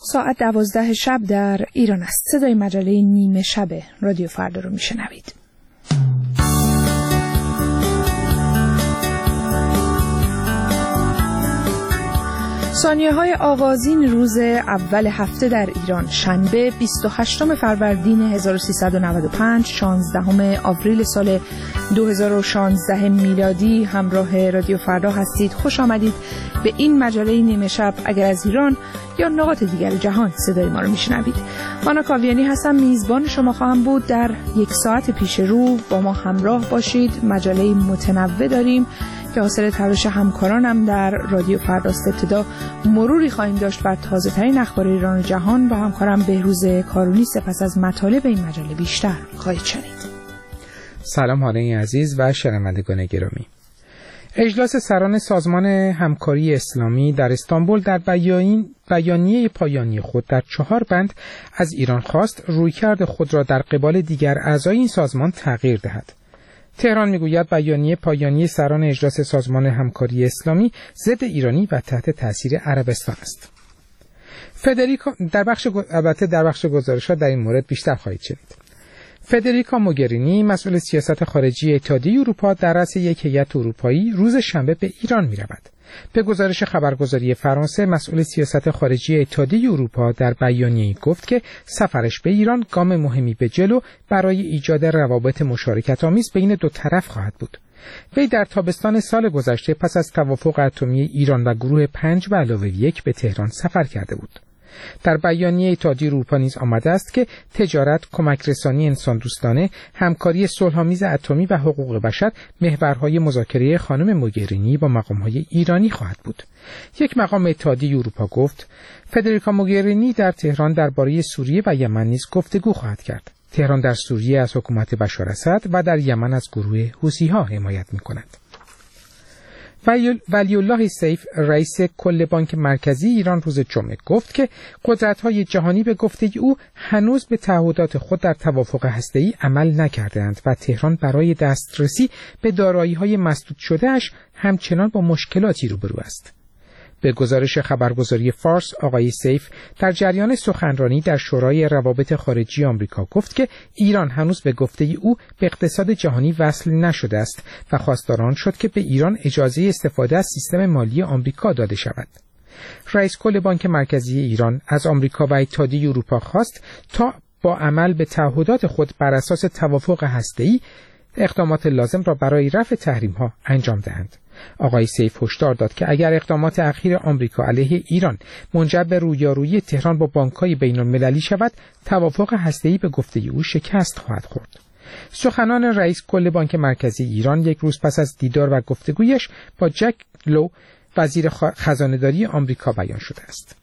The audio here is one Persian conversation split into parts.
ساعت 12 شب در ایران است. صدای مجله نیمه شب رادیو فردا رو میشنوید. ثانیه‌های آغازین روز اول هفته در ایران، شنبه 28 فروردین 1395، 16 آوریل سال 2016 میلادی. همراه رادیو فردا هستید. خوش آمدید به این مجله نیمه شب. اگر از ایران یا نقاط دیگر جهان صدای ما رو میشنوید، مانا کاویانی هستم، میزبان شما خواهم بود. در یک ساعت پیش رو با ما همراه باشید. مجله متنوع داریم که حاصل تلاش همکارانم در رادیو فرداست. ابتدا مروری خواهیم داشت بر تازه ترین اخبار ایران و جهان با همکارم بهروز کارونی. سپس از مطالب این مجله بیشتر خواهید شنید. سلام حاله عزیز و شنوندگان گرامی. اجلاس سران سازمان همکاری اسلامی در استانبول در بیانیه پایانی خود در 4 بند از ایران خواست رویکرد خود را در قبال دیگر اعضای این سازمان تغییر دهد. تهران میگوید بیانیه پایانی سران اجلاس سازمان همکاری اسلامی ضد ایرانی و تحت تاثیر عربستان است. فدریکا در بخش گزارشات در این مورد بیشتر خواهید شنید. فدریکا موگرینی مسئول سیاست خارجی اتحادیه اروپا در رأس یک هیئت اروپایی روز شنبه به ایران می‌رود. به گزارش خبرگزاری فرانسه، مسئول سیاست خارجی اتحادیه اروپا در بیانیه‌ای گفت که سفرش به ایران گام مهمی به جلو برای ایجاد روابط مشارکت‌آمیز بین دو طرف خواهد بود. وی در تابستان سال گذشته پس از توافق اتمی ایران و گروه 5+1 به تهران سفر کرده بود. در بیانیه اتحادیه اروپا نیز آمده است که تجارت، کمک رسانی انسان دوستانه، همکاری صلح‌آمیز اتمی و حقوق بشر محورهای مذاکره خانم موگرینی با مقام‌های ایرانی خواهد بود. یک مقام اتحادیه اروپا گفت فدریکا موگرینی در تهران درباره سوریه و یمن نیز گفتگو خواهد کرد. تهران در سوریه از حکومت بشار اسد و در یمن از گروه حوثی‌ها حمایت می‌کند. ولی الله سیف، رئیس کل بانک مرکزی ایران، روز جمعه گفت که قدرت‌های جهانی به گفته او هنوز به تعهدات خود در توافق هسته‌ای عمل نکرده‌اند و تهران برای دسترسی به دارایی‌های مسدود شده‌اش همچنان با مشکلاتی روبرو است. به گزارش خبرگزاری فارس، آقای سیف در جریان سخنرانی در شورای روابط خارجی آمریکا گفت که ایران هنوز به گفته او به اقتصاد جهانی وصل نشده است و خواستار آن شد که به ایران اجازه استفاده از سیستم مالی آمریکا داده شود. رئیس کل بانک مرکزی ایران از آمریکا و اتحادیه اروپا خواست تا با عمل به تعهدات خود بر اساس توافق هسته‌ای اقدامات لازم را برای رفع تحریم‌ها انجام دهند. آقای سیف هشدار داد که اگر اقدامات اخیر آمریکا علیه ایران منجر به رویارویی تهران با بانک‌های بین‌المللی شود، توافق هسته‌ای به گفته او شکست خواهد خورد. سخنان رئیس کل بانک مرکزی ایران یک روز پس از دیدار و گفتگویش با جک لو، وزیر خزانه‌داری آمریکا، بیان شده است.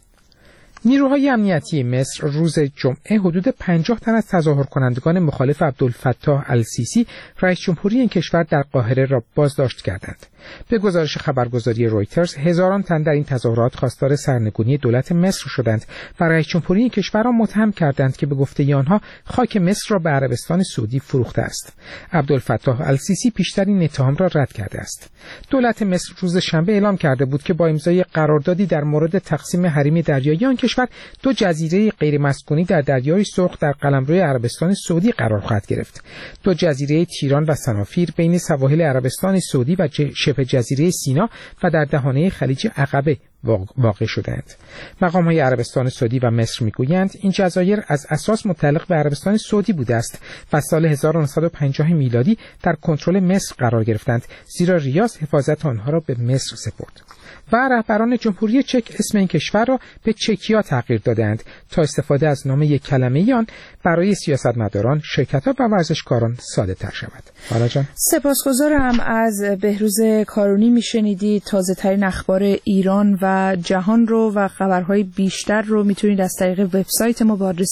نیروهای امنیتی مصر روز جمعه حدود 50 تن از تظاهرکنندگان مخالف عبدالفتاح السیسی، رئیس جمهوری این کشور، در قاهره را بازداشت کردند. به گزارش خبرگزاری رویترز، هزاران تن در این تظاهرات خواستار سرنگونی دولت مصر شدند و رئیس جمهوری این کشور را متهم کردند که به گفته آنها خاک مصر را به عربستان سعودی فروخته است. عبدالفتاح السیسی پیشتر این اتهام را رد کرده است. دولت مصر روز شنبه اعلام کرده بود که با امضای قراردادی در مورد تقسیم حریم دریایی آن کشور 2 جزیره غیرمسکونی در دریای سرخ در قلمرو عربستان سعودی قرار خواهد گرفت. 2 جزیره تیران و سنافیر بین سواحل عربستان سعودی و شبه جزیره سینا و در دهانه خلیج عقبه واقع شدند. مقام‌های عربستان سعودی و مصر میگویند این جزایر از اساس متعلق به عربستان سعودی بوده است و سال 1950 میلادی در کنترل مصر قرار گرفتند، زیرا ریاض حفاظت آنها را به مصر سپرد. و رهبران جمهوری چک اسم این کشور را به چکیا تغییر دادند تا استفاده از نام یک کلمه آن برای سیاستمداران، شرکت‌ها و ورزشکاران ساده تر شود. حالا جان، سپاسگزارم. از بهروز کارونی میشنیدید. تازه ترین اخبار ایران و جهان رو و خبرهای بیشتر رو میتونید از طریق وبسایت ما با آدرس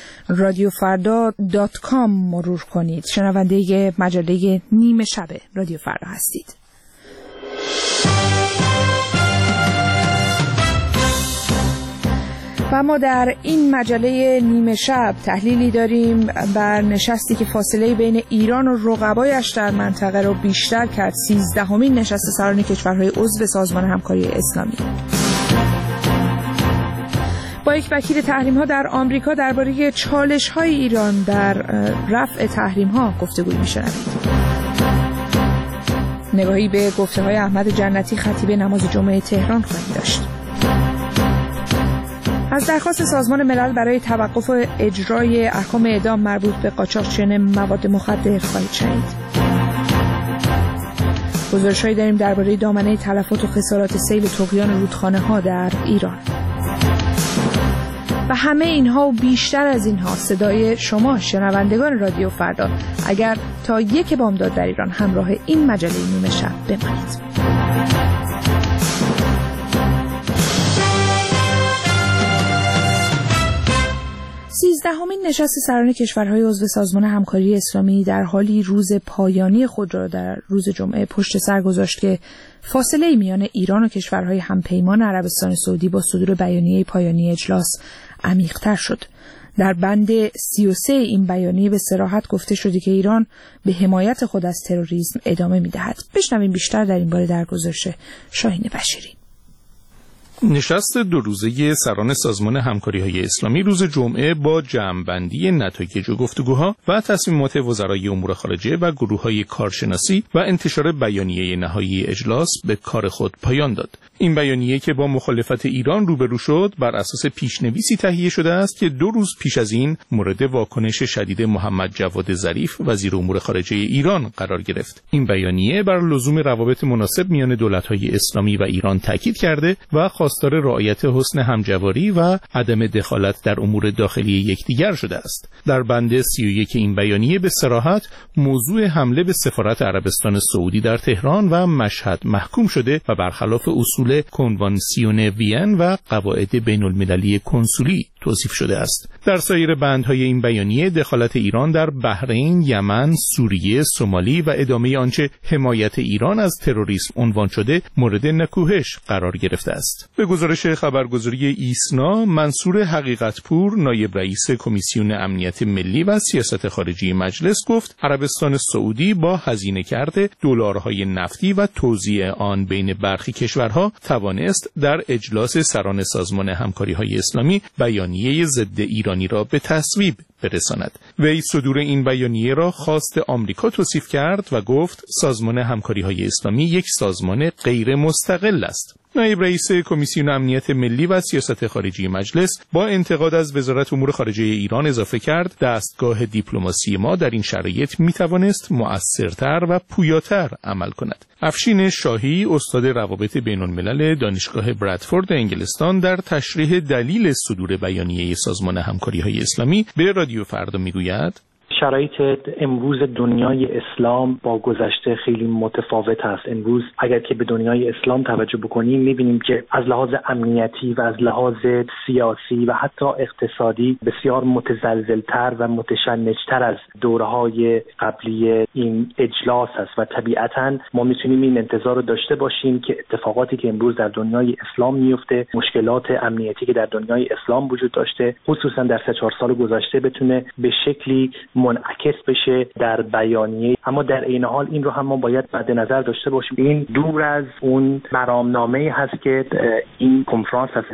radiofarda.com مرور کنید. شنونده مجله نیمه شب رادیو فردا هستید. و ما در این مجله نیمه شب تحلیلی داریم بر نشستی که فاصله بین ایران و رقبایش در منطقه رو بیشتر کرد. 13مین نشست سران کشورهای عضو سازمان همکاری اسلامی. با یک وکیل تحریم‌ها در آمریکا درباره چالش‌های ایران در رفع تحریم‌ها گفتگو می‌شنوید. نگاهی به گفته‌های احمد جنتی خطیب نماز جمعه تهران خواهیم داشت. از درخواست سازمان ملل برای توقف اجرای احکام اعدام مربوط به قاچاقچیان مواد مخدر خواهید شنید. گزارش‌هایی داریم درباره دامنه تلفات و خسارات سیل طغیان رودخانه‌ها در ایران. و همه اینها و بیشتر از اینها صدای شما شنوندگان رادیو فردا اگر تا یک بامداد در ایران همراه این مجله نیمه شب بمانید. 13مین نشست سران کشورهای عضو سازمان همکاری اسلامی در حالی روز پایانی خود را در روز جمعه پشت سر گذاشت که فاصله میان ایران و کشورهای همپیمان عربستان سعودی با صدور بیانیه پایانی اجلاس عمیق‌تر شد. در بند 33 این بیانیه به صراحت گفته شده که ایران به حمایت خود از تروریسم ادامه می‌دهد. بشنویم بیشتر در این باره در گزارش شاهین بشیری. نشست 2 روزه سران سازمان همکاری‌های اسلامی روز جمعه با جمع‌بندی نتایج گفتگوها و تصمیمات وزرای امور خارجه و گروه‌های کارشناسی و انتشار بیانیه نهایی اجلاس به کار خود پایان داد. این بیانیه که با مخالفت ایران روبرو شد بر اساس پیشنویسی تهیه شده است که 2 روز پیش از این مورد واکنش شدید محمد جواد ظریف وزیر امور خارجه ایران قرار گرفت. این بیانیه بر لزوم روابط مناسب میان دولت‌های اسلامی و ایران تاکید کرده و خواستار رعایت حسن همجواری و عدم دخالت در امور داخلی یکدیگر شده است. در بند 31 این بیانیه به صراحت موضوع حمله به سفارت عربستان سعودی در تهران و مشهد محکوم شده و برخلاف اصول کنوانسیون وین و قواعد بین المللی کنسولی توصیف شده است. در سایر بندهای این بیانیه دخالت ایران در بحرین، یمن، سوریه، سومالی و ادامه آنچه حمایت ایران از تروریسم عنوان شده مورد نکوهش قرار گرفته است. به گزارش خبرگزاری ایسنا، منصور حقیقتپور نایب رئیس کمیسیون امنیت ملی و سیاست خارجی مجلس گفت عربستان سعودی با هزینه کرده دلارهای نفتی و توزیع آن بین برخی کشورها توانست در اجلاس سران سازمان همکاری‌های اسلامی بیانیه ضد ایرانی را به تصویب برساند. وی صدور این بیانیه را خواست آمریکا توصیف کرد و گفت سازمان همکاری‌های اسلامی یک سازمان غیر مستقل است. نایب رئیس کمیسیون امنیت ملی و سیاست خارجی مجلس با انتقاد از وزارت امور خارجه ایران اضافه کرد دستگاه دیپلماسی ما در این شرایط میتوانست مؤثرتر و پویاتر عمل کند. افشین شاهی استاد روابط بین الملل دانشگاه برادفورد انگلستان در تشریح دلیل صدور بیانیه سازمان همکاری‌های اسلامی به رادیو فردا میگوید شرایط امروز دنیای اسلام با گذشته خیلی متفاوت است. امروز اگر که به دنیای اسلام توجه بکنیم می‌بینیم که از لحاظ امنیتی و از لحاظ سیاسی و حتی اقتصادی بسیار متزلزل‌تر و متشنج‌تر از دوره‌های قبلی این اجلاس است و طبیعتاً ما می‌تونیم این انتظار رو داشته باشیم که اتفاقاتی که امروز در دنیای اسلام میفته، مشکلات امنیتی که در دنیای اسلام وجود داشته، خصوصاً در 3-4 سال گذشته بتونه به شکلی منعکس بشه در بیانیه. اما در عین حال این رو هم ما باید مد نظر داشته باشیم این دور از اون مرامنامه‌ای هست که این کنفرانس از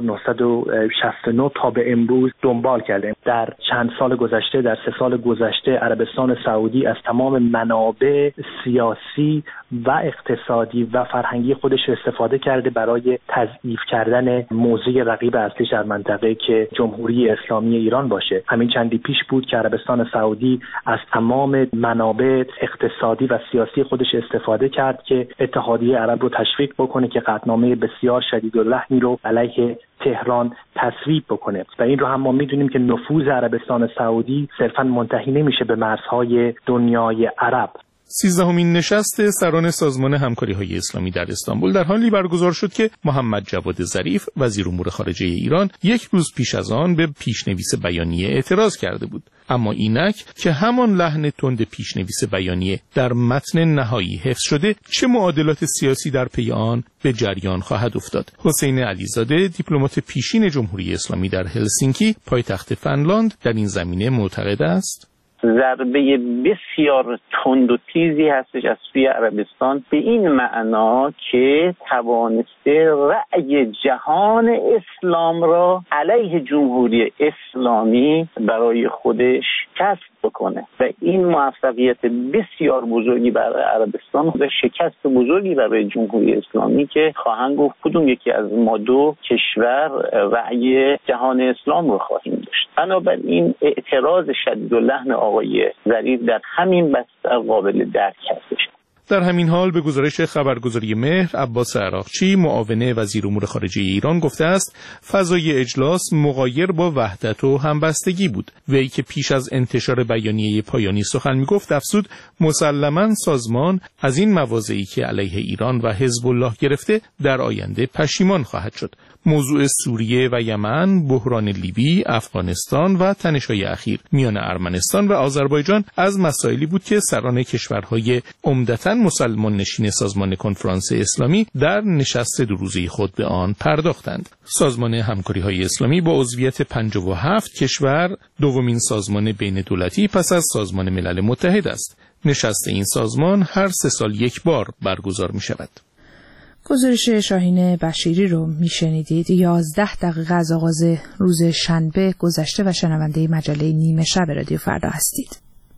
1969 تا به امروز دنبال کرده. در چند سال گذشته، در 3 سال گذشته عربستان سعودی از تمام منابع سیاسی و اقتصادی و فرهنگی خودش استفاده کرده برای تضعیف کردن موضوع رقیب اصلیش در منطقه که جمهوری اسلامی ایران باشه. همین چندی پیش بود که عربستان سعودی از تمام منابع اقتصادی و سیاسی خودش استفاده کرد که اتحادیه عرب رو تشویق بکنه که قطعنامه بسیار شدیداللحنی رو علیه تهران تصویب بکنه و این رو هم ما میدونیم که نفوذ عربستان سعودی صرفاً منتهی نمیشه به مرزهای دنیای عرب. 13مین نشست سران سازمان همکاری‌های اسلامی در استانبول در حالی برگزار شد که محمد جواد ظریف وزیر امور خارجه ایران 1 روز پیش از آن به پیشنویس بیانیه اعتراض کرده بود. اما اینک که همان لحن تند پیشنویس بیانیه در متن نهایی حفظ شده، چه معادلات سیاسی در پی آن به جریان خواهد افتاد؟ حسین علیزاده دیپلمات پیشین جمهوری اسلامی در هلسینکی پایتخت فنلاند در این زمینه معتقد است ضربه بسیار تند و تیزی هستش از سوی عربستان، به این معنا که توانسته رأی جهان اسلام را علیه جمهوری اسلامی برای خودش کسب بکنه و این موفقیت بسیار بزرگی برای عربستان و شکست بزرگی برای جمهوری اسلامی که خواهند گفت کدوم یکی از ما دو کشور رأی جهان اسلام رو خواهیم داشت. بنابراین اعتراض شدید اللحن آقای ظریف در همین بستر قابل درک هستش. در همین حال به گزارش خبرگزاری مهر، عباس عراقچی معاون وزیر امور خارجه ایران گفته است فضای اجلاس مغایر با وحدت و همبستگی بود. وی که پیش از انتشار بیانیه پایانی سخن میگفت افزود مسلماً سازمان از این مواضعی که علیه ایران و حزب الله گرفته در آینده پشیمان خواهد شد. موضوع سوریه و یمن، بحران لیبی، افغانستان و تنش‌های اخیر میان ارمنستان و آذربایجان از مسائلی بود که سران کشورهای عمدتاً مسلمان نشین سازمان کنفرانس اسلامی در نشست 2 روزه خود به آن پرداختند. سازمان همکاری‌های اسلامی با عضویت 57 کشور دومین سازمان بین دولتی پس از سازمان ملل متحد است. نشست این سازمان هر 3 سال یک بار برگزار می‌شود. گزارش شاهین بشیری رو میشنیدید. 11 دقیقه از آغاز روز شنبه گذشته و شنونده مجله نیمه شب رادیو فردا هستید.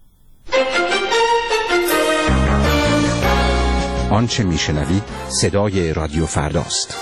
آنچه میشنوید صدای رادیو فرداست.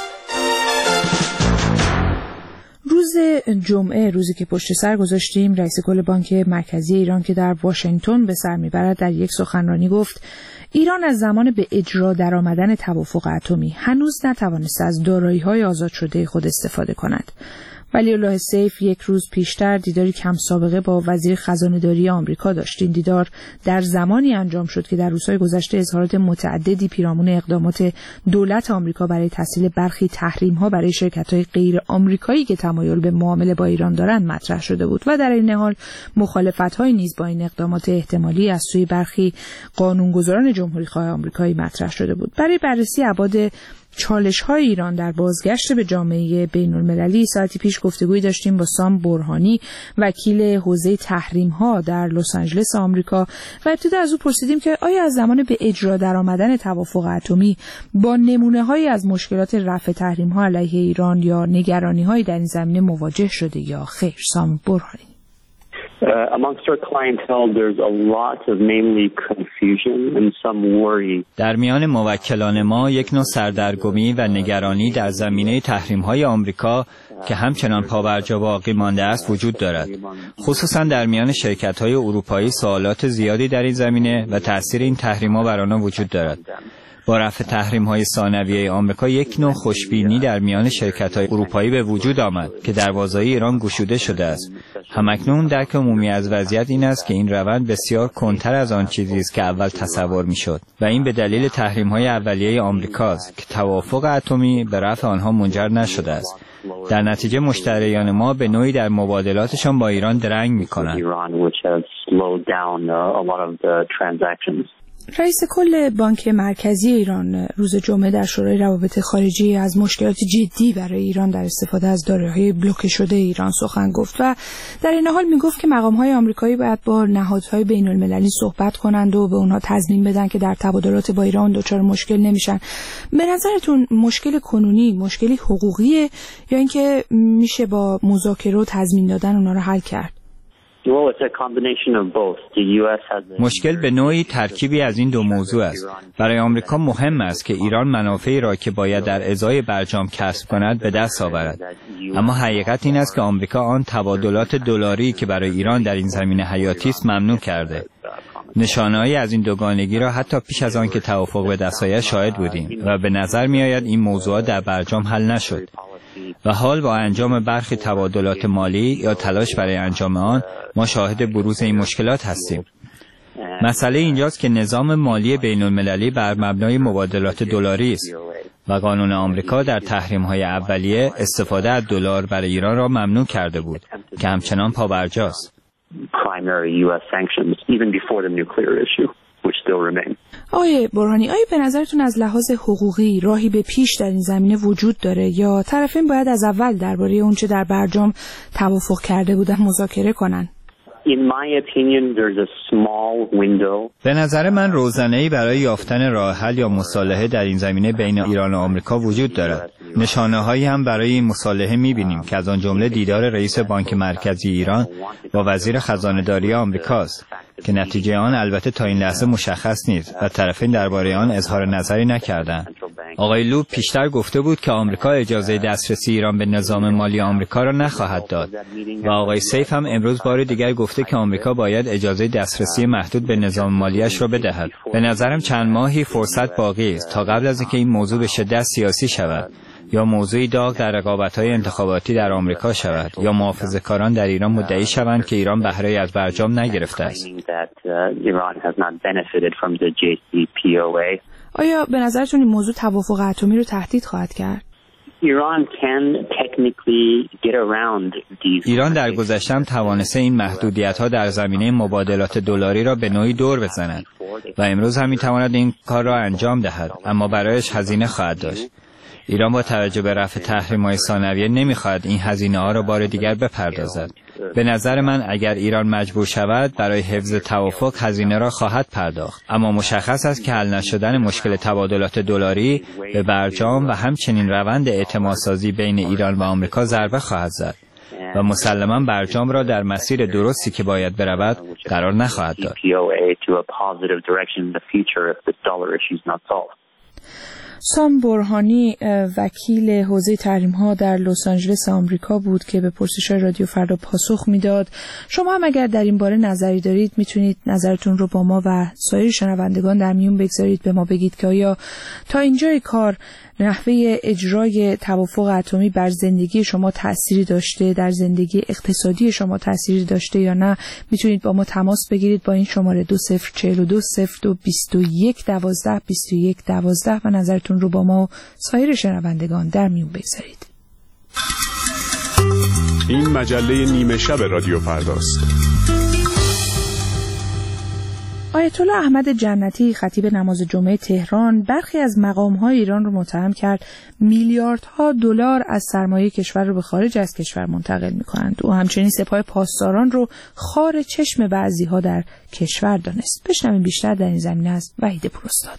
روز جمعه، روزی که پشت سر گذاشتیم، رئیس کل بانک مرکزی ایران که در واشنگتن به سر میبرد در یک سخنرانی گفت ایران از زمان به اجرا درآمدن توافق اتمی هنوز نتوانسته از دارایی‌های آزاد شده خود استفاده کند. ولی‌الله سیف یک روز پیشتر دیداری کم سابقه با وزیر خزانه‌داری آمریکا داشت. این دیدار در زمانی انجام شد که در روزهای گذشته اظهارات متعددی پیرامون اقدامات دولت آمریکا برای تسهیل برخی تحریم‌ها برای شرکت‌های غیر آمریکایی که تمایل به معامله با ایران دارند مطرح شده بود و در این حال مخالفت‌های نیز با این اقدامات احتمالی از سوی برخی قانونگذاران جمهوری‌خواه آمریکایی مطرح شده بود. برای بررسی ابعاد چالش‌های ایران در بازگشت به جامعه بین‌المللی ساعتی پیش گفتگویی داشتیم با سام برهانی، وکیل حوزه تحریم‌ها در لس آنجلس آمریکا و ابتدا از او پرسیدیم که آیا از زمان به اجرا درآمدن توافق اتمی با نمونه‌هایی از مشکلات رفع تحریم‌ها علیه ایران یا نگرانی‌هایی در این زمینه مواجه شده یا خیر. سام برهانی: Amongst our clientele, there's a lot of mainly confusion and some worry. در میان موکلان ما یک نوع سردرگمی و نگرانی در زمینه تحریم‌های آمریکا که همچنان پابرجا باقی مانده است وجود دارد. خصوصا در میان شرکت‌های اروپایی سوالات زیادی در این زمینه و تأثیر این تحریم‌ها بر آنها وجود دارد. با رفع تحریم‌های ثانویه آمریکا یک نوع خوشبینی در میان شرکت‌های اروپایی به وجود آمد که دروازه‌های ایران گشوده شده است. همکنون درک عمومی از وضعیت این است که این روند بسیار کندتر از آن چیزی است که اول تصور می‌شد و این به دلیل تحریم‌های اولیه آمریکاست که توافق اتمی به رفع آنها منجر نشده است. در نتیجه مشتریان ما به نوعی در مبادلاتشان با ایران درنگ می‌کنند. رئیس کل بانک مرکزی ایران روز جمعه در شورای روابط خارجی از مشکلات جدی برای ایران در استفاده از دارایی‌های بلوکه شده ایران سخن گفت و در این حال میگفت که مقام‌های آمریکایی باید با نهادهای بین‌المللی صحبت کنند و به اونها تضمین بدن که در تبادلات با ایران دچار مشکل نمیشن. به نظرتون مشکل کنونی مشکلی حقوقیه یا اینکه میشه با مذاکره و تضمین دادن اونها رو حل کرد؟ مشکل به نوعی ترکیبی از این دو موضوع است. برای آمریکا مهم است که ایران منافعی را که باید در ازای برجام کسب کند به دست آورد. اما حقیقت این است که آمریکا آن تبادلات دلاری که برای ایران در این زمینه حیاتی است ممنوع کرده. نشانه‌ای از این دوگانگی را حتی پیش از آن که توافق به دست آید شاهد بودیم و به نظر می‌آید این موضوعات در برجام حل نشد. و حال با انجام برخی تبادلات مالی یا تلاش برای انجام آن ما شاهد بروز این مشکلات هستیم. مسئله اینجاست که نظام مالی بین‌المللی بر مبنای مبادلات دلاری است و قانون آمریکا در تحریم‌های اولیه استفاده از دلار برای ایران را ممنوع کرده بود که همچنان پابرجاست. آقای برهانی، آیا به نظرتون از لحاظ حقوقی راهی به پیش در این زمینه وجود داره یا طرفین باید از اول درباره اونچه در برجام توافق کرده بودن مذاکره کنن؟ به نظر من روزنه‌ای برای یافتن راه حل یا مصالحه در این زمینه بین ایران و آمریکا وجود دارد. نشانه‌هایی هم برای این مصالحه می‌بینیم که از آن جمله دیدار رئیس بانک مرکزی ایران با وزیر خزانه‌داری آمریکاست که نتیجه آن البته تا این لحظه مشخص نیست و طرفین درباره آن اظهار نظری نکردند. آقای لو پیشتر گفته بود که آمریکا اجازه دسترسی ایران به نظام مالی آمریکا را نخواهد داد و آقای سیف هم امروز بار دیگر گفته که آمریکا باید اجازه دسترسی محدود به نظام مالیش را بدهد. به نظرم چند ماهی فرصت باقی است تا قبل از اینکه این موضوع به شدت سیاسی شود یا موضوعی داغ در رقابت‌های انتخاباتی در آمریکا شود یا محافظه‌کاران در ایران مدعی شوند که ایران بهره‌ای از برجام نگرفته است. آیا به نظرتون این موضوع توافق اتمی رو تهدید خواهد کرد؟ ایران در گذشته هم توانسته این محدودیت‌ها در زمینه مبادلات دلاری را به نوعی دور بزند و امروز هم می‌تواند این کار را انجام دهد، اما برایش هزینه خواهد داشت. ایران با توجه به رفع تحریم‌های ثانویه نمی‌خواهد این هزینه‌ها را بار دیگر بپردازد. به نظر من اگر ایران مجبور شود برای حفظ توافق هزینه را خواهد پرداخت، اما مشخص است که حل نشدن مشکل تبادلات دلاری به برجام و همچنین روند اعتمادسازی بین ایران و آمریکا ضربه خواهد زد و مسلماً برجام را در مسیر درستی که باید برود قرار نخواهد داد. سام برهانی وکیل حوزه تحریم‌ها در لس آنجلس آمریکا بود که به پرسش‌های رادیو فردا پاسخ میداد. شما هم اگر در این باره نظری دارید میتونید نظرتون رو با ما و سایر شنوندگان در میون بگذارید. به ما بگید که آیا تا اینجای کار نحوه اجرای توافق اتمی بر زندگی شما تأثیری داشته، در زندگی اقتصادی شما تأثیری داشته یا نه. میتونید با ما تماس بگیرید با این شماره 2042022112 و نظرتون رو با ما و سایر شنوندگان در میون بگذارید. این مجله نیمه شب رادیو فرداست. آیت الله احمد جنتی خطیب نماز جمعه تهران برخی از مقام‌های ایران رو متهم کرد میلیاردها دلار از سرمایه کشور رو به خارج از کشور منتقل می‌کنند. او همچنین سپاه پاسداران رو خار چشم بعضی‌ها در کشور دانست. بشنویم بیشتر در این زمینه از وحید پوراستاد.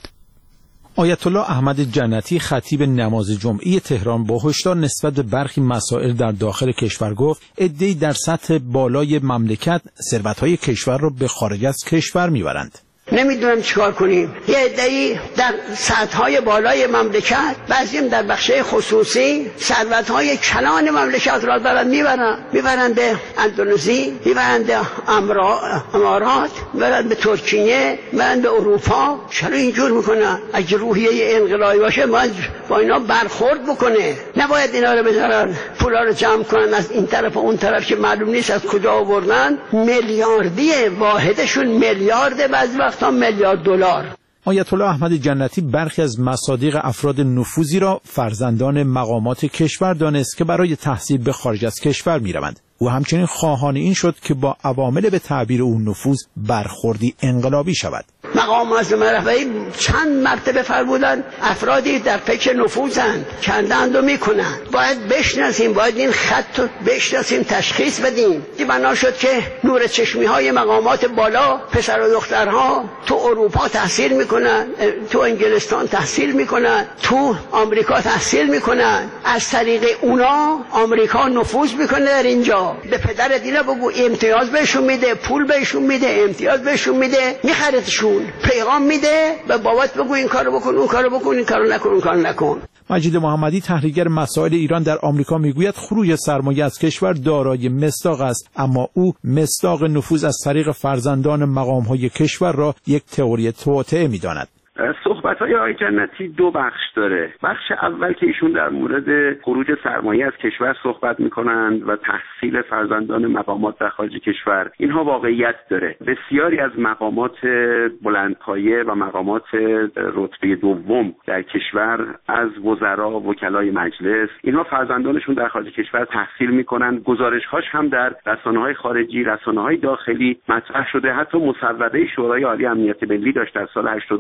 آیت الله احمد جنتی خطیب نماز جمعه تهران با هشدار نسبت به برخی مسائل در داخل کشور گفت عده‌ای در سطح بالای مملکت ثروت‌های کشور را به خارج از کشور میبرند. نمیدونم چیکار کنیم. یه عده‌ای در سطح‌های بالای مملکت، بعضیم در بخشای خصوصی ثروت‌های کلان مملکت را دارن میبرن به اندونزی، میبرن به امارات، میبرن به ترکیه، میبرن به اروپا. چرا اینجور میکنن؟ اگه روحیه انقلابی باشه باید با اینا برخورد بکنه. نباید اینا رو بذارن پولا رو جمع کنن از این طرف و اون طرف که معلوم نیست از کجا آوردن. میلیاردیه، واحدشون میلیارده، بعضی تا میلیارد دلار. آیت الله احمد جنتی برخی از مصادیق افراد نفوذی را فرزندان مقامات کشور دانست که برای تحصیل به خارج از کشور می‌روند. او همچنین خواهان این شد که با عوامل به تعبیر او نفوذ برخوردی انقلابی شود. مقام معظم رهبری چند مرتبه فرمودند افرادی در فکر نفوذند، کردند و میکنند. باید بشناسیم، باید این خط رو بشناسیم، تشخیص بدیم. بنا شد که نور چشمی های مقامات بالا، پسر و دخترها تو اروپا تحصیل میکنن، تو انگلستان تحصیل میکنن، تو آمریکا تحصیل میکنن. از طریق اونا آمریکا نفوذ میکنه در اینجا. به پدر دینا بگو امتیاز بهشون میده، پول بهشون میده، امتیاز بهشون میده، میخرتشون، پیغام میده. به بابات بگو این کارو بکن، اون کارو بکن، این کارو نکن، اون کارو نکن. مجید محمدی تحلیلگر مسائل ایران در آمریکا میگوید خروج سرمایه از کشور دارای مصداق است، اما او مصداق نفوذ از طریق فرزندان مقام‌های کشور را یک تئوری توطئه می‌داند. صحبت‌های آقای جنتی دو بخش داره. بخش اول که ایشون در مورد خروج سرمایه از کشور صحبت می‌کنند و تحصیل فرزندان مقامات در خارج کشور، اینها واقعیت داره. بسیاری از مقامات بلندپایه و مقامات رتبه دوم در کشور، از وزرا، وکلای مجلس، اینها فرزندانشون در خارج کشور تحصیل می‌کنند. گزارش‌هاش هم در رسانه‌های خارجی، رسانه‌های داخلی مطرح شده. حتی مصوبه شورای عالی امنیت ملی داشت در سال 89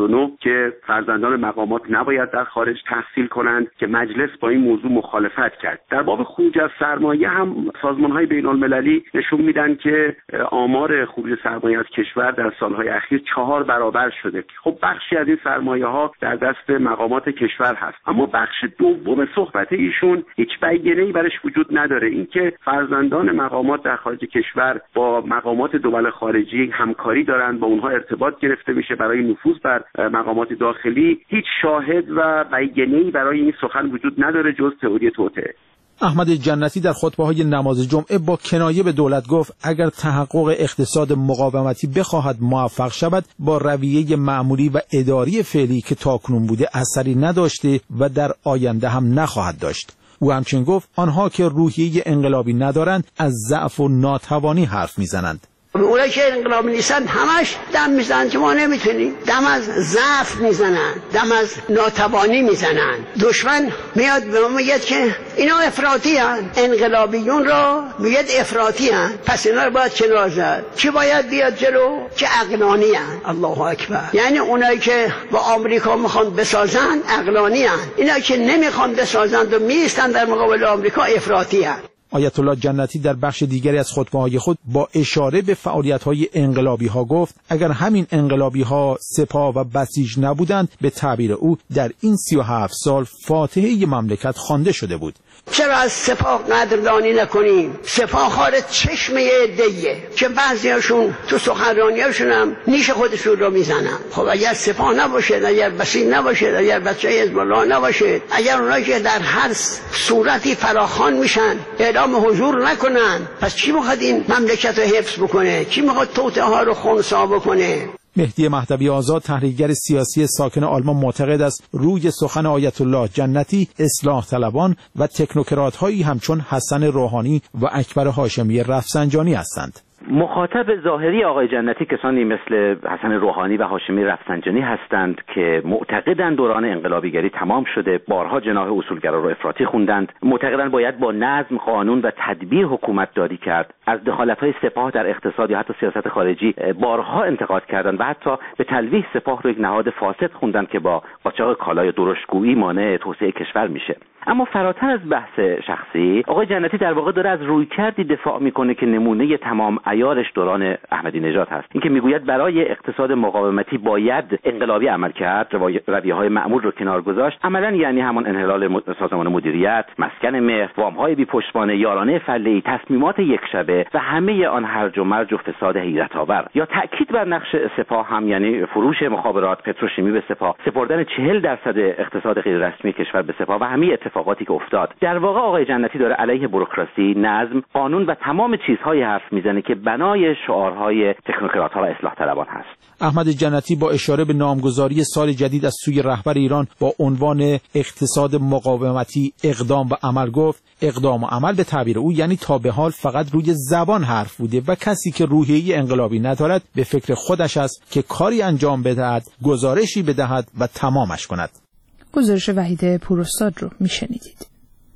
که فرزندان مقامات نباید در خارج تحصیل کنند که مجلس با این موضوع مخالفت کرد. در باب خروج از سرمایه هم سازمان‌های بین‌المللی نشون میدن که آمار خروج سرمایه از کشور در سالهای اخیر 4 برابر شده. خب بخشی از این سرمایه‌ها در دست مقامات کشور هست، اما بخش دوم صحبت ایشون هیچ بیانیه‌ای برش وجود نداره. اینکه فرزندان مقامات در خارج کشور با مقامات دول خارجی همکاری دارند، با اونها ارتباط گرفته میشه برای نفوذ بر مقامات داخلی، هیچ شاهد و بیانیه‌ای برای این سخن وجود نداره جز تئوری توطئه. احمد جنتی در خطبه‌های نماز جمعه با کنایه به دولت گفت اگر تحقق اقتصاد مقاومتی بخواهد موفق شود، با رویه معمولی و اداری فعلی که تاکنون بوده اثری نداشته و در آینده هم نخواهد داشت. او همچنین گفت آنها که روحیه انقلابی ندارند از ضعف و ناتوانی حرف میزنند. اونایی که انقلابی نیستن همش دم میزنن که ما نمیتونیم، دم از ضعف میزنن، دم از ناتوانی میزنن. دشمن میاد به ما میگه که اینا افراطی هن، انقلابیون رو میگه افراطی هن، پس اینا رو باید کنار زد. چی باید بیاد جلو؟ که عقلانی هن. الله اکبر. یعنی اونایی که با آمریکا میخوان بسازن عقلانی هن، اینا که نمیخوان بسازن و میستن در مقابل آمریکا افراطی هن. آیت الله جنتی در بخش دیگری از خطبه‌های خود با اشاره به فعالیت‌های انقلابی‌ها گفت اگر همین انقلابی‌ها سپاه و بسیج نبودند، به تعبیر او در این 37 سال فاتحه مملکت خوانده شده بود. چرا از سپاه قدردانی نکنیم؟ سپاه خارج چشمه عده‌ایه که بعضیاشون تو سخنرانیاشون هم نیش خودشون رو میزنن. خب اگر سپاه نباشه، اگر بسیج نباشه، اگر بچه حزب الله نباشه، اگر اونایی که در هر صورتی فراخوان میشن اعلام حضور نکنن، پس کی میخواد این مملکت رو حفظ بکنه؟ کی میخواد توطئه ها رو خنثی بکنه؟ مهدی مهدوی آزاد، تحلیلگر سیاسی ساکن آلمان، معتقد است روی سخن آیت الله جنتی اصلاح طلبان و تکنوکرات هایی همچون حسن روحانی و اکبر هاشمی رفسنجانی هستند. مخاطب ظاهری آقای جنتی کسانی مثل حسن روحانی و هاشمی رفسنجانی هستند که معتقدند دوران انقلابیگری تمام شده، بارها جناح اصولگرا رو افراطی خوندند، معتقدند باید با نظم، قانون و تدبیر حکومت داری کرد، از دخالت‌های سپاه در اقتصاد یا حتی سیاست خارجی بارها انتقاد کردند و حتی به تلویح سپاه رو یک نهاد فاسد خوندند که با قاچاق کالای درشتگویی مانع توسعه کشور میشه. اما فراتر از بحث شخصی، آقای جنتی در واقع داره از رویکردی دفاع میکنه که نمونه تمام عیارش دوران احمدی نژاد هست. اینکه میگوید برای اقتصاد مقاومتی باید انقلابی عمل کرد، رویه‌های معمول رو کنار گذاشت، عملاً یعنی همان انحلال سازمان مدیریت، مسکن مهر، وام‌های بی پشتوانه، یارانه فله‌ای، تصمیمات یک شبه و همه آن هرج و مرج و فساد حیرت‌آور. یا تأکید بر نقش سپاه هم یعنی فروش مخابرات، پتروشیمی به سپاه، سپردن 40% اقتصاد غیر رسمی کشور به سپاه و همه اتفاقاتی که افتاد. در واقع آقای جنتی داره علیه بوروکراسی، نظم، قانون و تمام چیزهای حرف میزنه که بنای شعارهای تکنوکرات‌ها و اصلاح طلبان هست. احمد جنتی با اشاره به نامگذاری سال جدید از سوی رهبر ایران با عنوان اقتصاد مقاومتی اقدام و عمل گفت اقدام و عمل به تعبیر او یعنی تا به حال فقط روی زبان حرف بوده و کسی که روحیه انقلابی ندارد به فکر خودش است که کاری انجام بدهد، گزارشی بدهد و تمامش کند. گزارش وحید پوراستاد رو میشنیدید.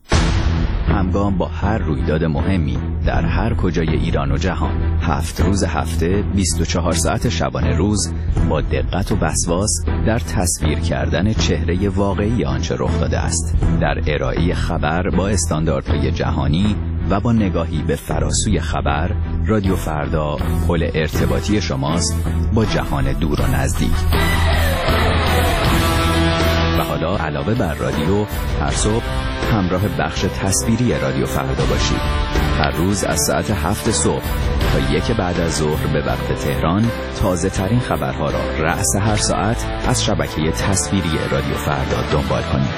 همگام با هر رویداد مهمی در هر کجای ایران و جهان، 7 روز هفته، 24 ساعت شبانه روز، با دقت و وسواس در تصویر کردن چهره واقعی آنچه رخ داده است، در ارائه خبر با استانداردهای جهانی و با نگاهی به فراسوی خبر، رادیو فردا پل ارتباطی شماست با جهان دور و نزدیک. و حالا علاوه بر رادیو، هر صبح همراه بخش تصویری رادیو فردا باشید. هر روز از ساعت 7 صبح تا 1 بعد از ظهر به وقت تهران، تازه ترین خبرها را رأس هر ساعت از شبکه تصویری رادیو فردا دنبال کنید.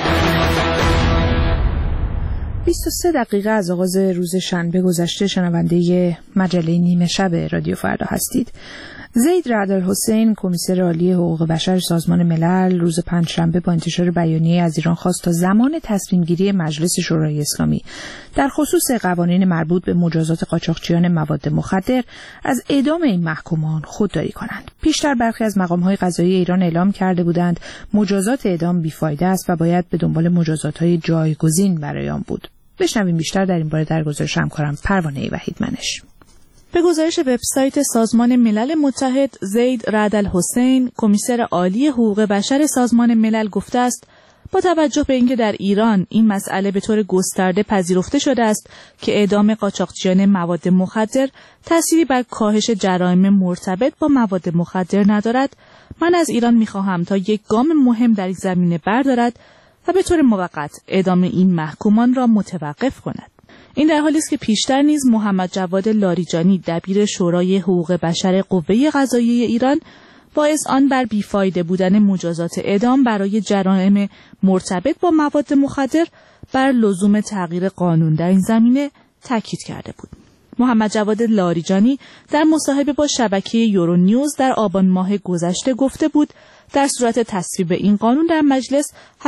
23 دقیقه از آغاز روز شنبه گذشته شنونده مجله نیمه شب رادیو فردا هستید. زید رعد الحسین، کمیسر عالی حقوق بشر سازمان ملل، روز پنجشنبه با انتشار بیانیه از ایران خواست تا زمان تصمیم گیری مجلس شورای اسلامی در خصوص قوانین مربوط به مجازات قاچاقچیان مواد مخدر از اعدام این محکومان خودداری کنند. پیشتر برخی از مقام‌های قضایی ایران اعلام کرده بودند مجازات اعدام بیفایده است و باید به دنبال مجازات‌های جایگزین برای آن بود. بشنویم بیشتر در این باره در گزارش همکارم پروانه وحیدمنش. به گزارش وبسایت سازمان ملل متحد، زید رعد الحسین، کمیسر عالی حقوق بشر سازمان ملل گفته است با توجه به اینکه در ایران این مسئله به طور گسترده پذیرفته شده است که اعدام قاچاقچیان مواد مخدر تأثیری بر کاهش جرایم مرتبط با مواد مخدر ندارد، من از ایران می‌خواهم تا یک گام مهم در این زمینه بردارد و به طور موقت اعدام این محکومان را متوقف کند. این در حالی است که پیشتر نیز محمد جواد لاریجانی، دبیر شورای حقوق بشر قوه قضاییه ایران، باعث آن بر بیفایده بودن مجازات اعدام برای جرایم مرتبط با مواد مخدر بر لزوم تغییر قانون در این زمینه تاکید کرده بود. محمد جواد لاریجانی در مصاحبه با شبکه یورو نیوز در آبان ماه گذشته گفته بود در صورت تصویب این قانون در مجلس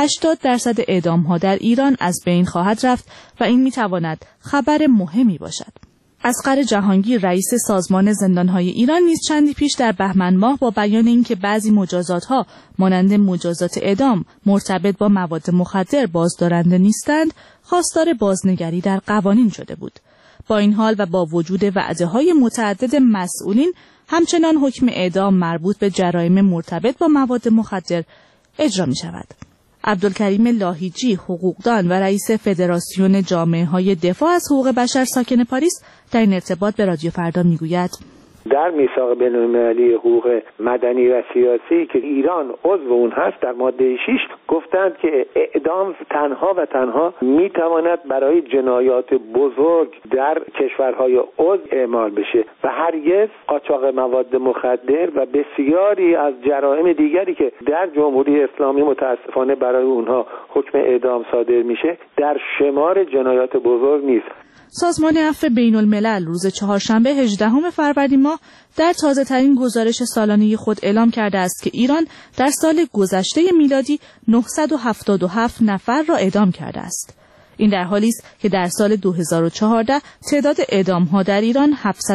80% اعدام‌ها در ایران از بین خواهد رفت و این می‌تواند خبر مهمی باشد. اصغر جهانگیر، رئیس سازمان زندان‌های ایران، نیز چندی پیش در بهمن ماه با بیان اینکه بعضی مجازات‌ها مانند مجازات اعدام مرتبط با مواد مخدر بازدارنده نیستند، خواستار بازنگری در قوانین شده بود. با این حال و با وجود وعده‌های متعدد مسئولین، همچنان حکم اعدام مربوط به جرایم مرتبط با مواد مخدر اجرا می‌شود. عبدالکریم لاهیجی، حقوقدان و رئیس فدراسیون جامعه‌های دفاع از حقوق بشر ساکن پاریس، در این ارتباط به رادیو فردا میگوید: در میثاق بین‌المللی حقوق مدنی و سیاسی که ایران عضو اون هست، در ماده 6 گفتند که اعدام تنها و تنها میتواند برای جنایات بزرگ در کشورهای عضو اعمال بشه و هرگز قاچاق مواد مخدر و بسیاری از جرایم دیگری که در جمهوری اسلامی متاسفانه برای اونها حکم اعدام صادر میشه در شمار جنایات بزرگ نیست. سازمان عفو بین الملل روز چهارشنبه 18 فروردین ماه در تازه‌ترین گزارش سالانه خود اعلام کرده است که ایران در سال گذشته میلادی 977 نفر را اعدام کرده است. این در حالی است که در سال 2014 تعداد اعدام‌ها در ایران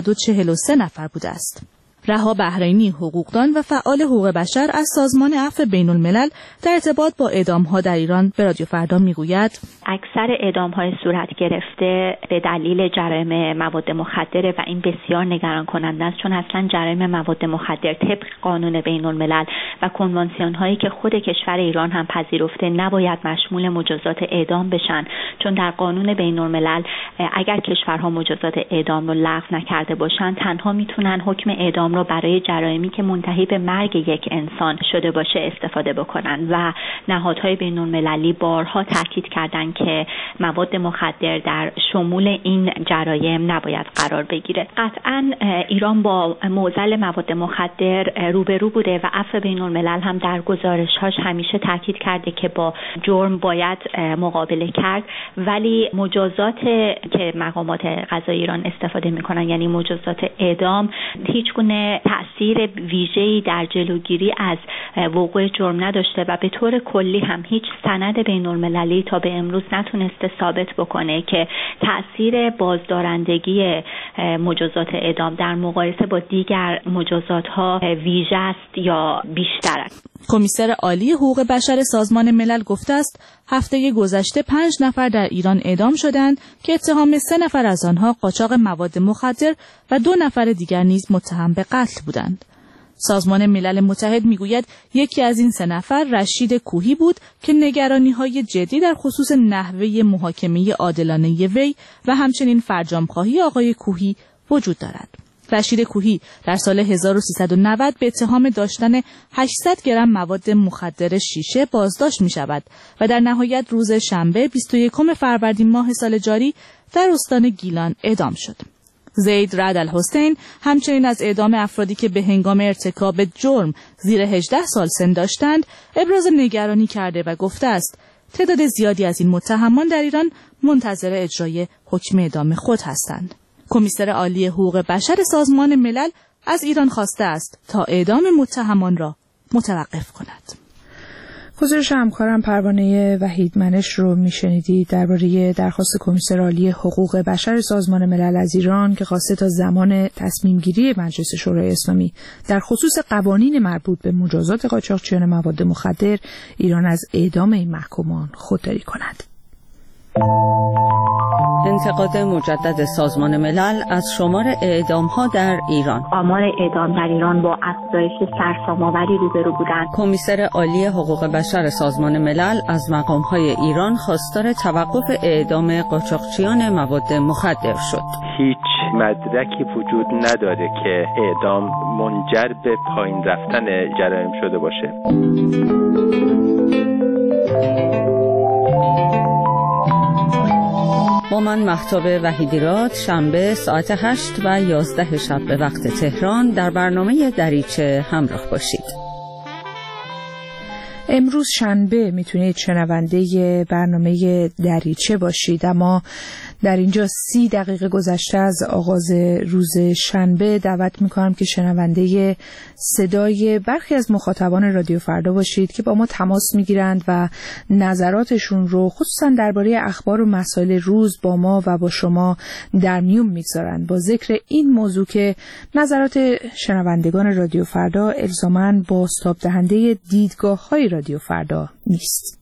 743 نفر بوده است. رها بحرینی، حقوقدان و فعال حقوق بشر از سازمان عفو بین الملل در ارتباط با اعدام‌ها در ایران به رادیو فردا میگوید: اکثر اعدام‌های صورت گرفته به دلیل جرایم مواد مخدره و این بسیار نگران کننده است، چون اصلا جرایم مواد مخدر طبق قانون بین الملل و کنوانسیون‌هایی که خود کشور ایران هم پذیرفته نباید مشمول مجازات اعدام بشن، چون در قانون بین الملل اگر کشورها مجازات اعدام رو لغو نکرده باشن تنها میتونن حکم اعدام رو برای جرایمی که منتهی به مرگ یک انسان شده باشه استفاده بکنن و نهادهای بین‌المللی بارها تاکید کردند که مواد مخدر در شمول این جرایم نباید قرار بگیره. قطعاً ایران با معضل مواد مخدر روبرو بوده و عفو بین‌الملل هم در گزارش‌هاش همیشه تاکید کرده که با جرم باید مقابله کرد، ولی مجازات که مقامات قضایی ایران استفاده می‌کنن یعنی مجازات اعدام هیچگونه تأثیر ویژه‌ای در جلوگیری از وقوع جرم نداشته و به طور کلی هم هیچ سند بین‌المللی تا به امروز نتونسته ثابت بکنه که تأثیر بازدارندگی مجازات اعدام در مقایسه با دیگر مجازات‌ها ویژه است یا بیشتر است. کمیسر عالی حقوق بشر سازمان ملل گفته است هفته گذشته 5 نفر در ایران اعدام شدند که اتهام 3 نفر از آنها قاچاق مواد مخدر و 2 نفر دیگر نیز متهم به قتل بودند. سازمان ملل متحد میگوید یکی از این 3 نفر رشید کوهی بود که نگرانی‌های جدی در خصوص نحوه محاکمه عادلانه وی و همچنین فرجام‌خواهی آقای کوهی وجود دارد. رشید کوهی در سال 1390 به اتهام داشتن 800 گرم مواد مخدر شیشه بازداشت می شود و در نهایت روز شنبه 21 فروردین ماه سال جاری در استان گیلان اعدام شد. زید رعد الحسین همچنین از اعدام افرادی که به هنگام ارتکاب جرم زیر 18 سال سن داشتند ابراز نگرانی کرده و گفته است تعداد زیادی از این متهمان در ایران منتظر اجرای حکم اعدام خود هستند. کمیسر عالی حقوق بشر سازمان ملل از ایران خواسته است تا اعدام متهمان را متوقف کند. گزارش همکارم پروانه وحیدمنش رو میشنیدید درباره درخواست کمیسر عالی حقوق بشر سازمان ملل از ایران که خواسته تا زمان تصمیم گیری مجلس شورای اسلامی در خصوص قوانین مربوط به مجازات قاچاقچیان مواد مخدر ایران از اعدام این محکومان خودداری کند. انتقاد مجدد سازمان ملل از شمار اعدام‌ها در ایران. آمار اعدام در ایران با افزایش سرسام‌آوری روبرو بودند. کمیسر عالی حقوق بشر سازمان ملل از مقام‌های ایران خواستار توقف اعدام قاچاقچیان مواد مخدر شد. هیچ مدرکی وجود نداره که اعدام منجر به پایین رفتن جرایم شده باشه. با من مهتاب وحیدیراد شنبه ساعت 8 و 11 شب به وقت تهران در برنامه دریچه همراه باشید. امروز شنبه میتونید شنونده برنامه دریچه باشید، اما در اینجا 30 دقیقه گذشته از آغاز روز شنبه دعوت میکنم که شنونده صدای برخی از مخاطبان رادیو فردا باشید که با ما تماس میگیرند و نظراتشون رو خصوصا درباره اخبار و مسائل روز با ما و با شما در میون میگذارند، با ذکر این موضوع که نظرات شنوندگان رادیو فردا الزاماً بازتاب دهنده دیدگاه‌های رادیو فردا نیست.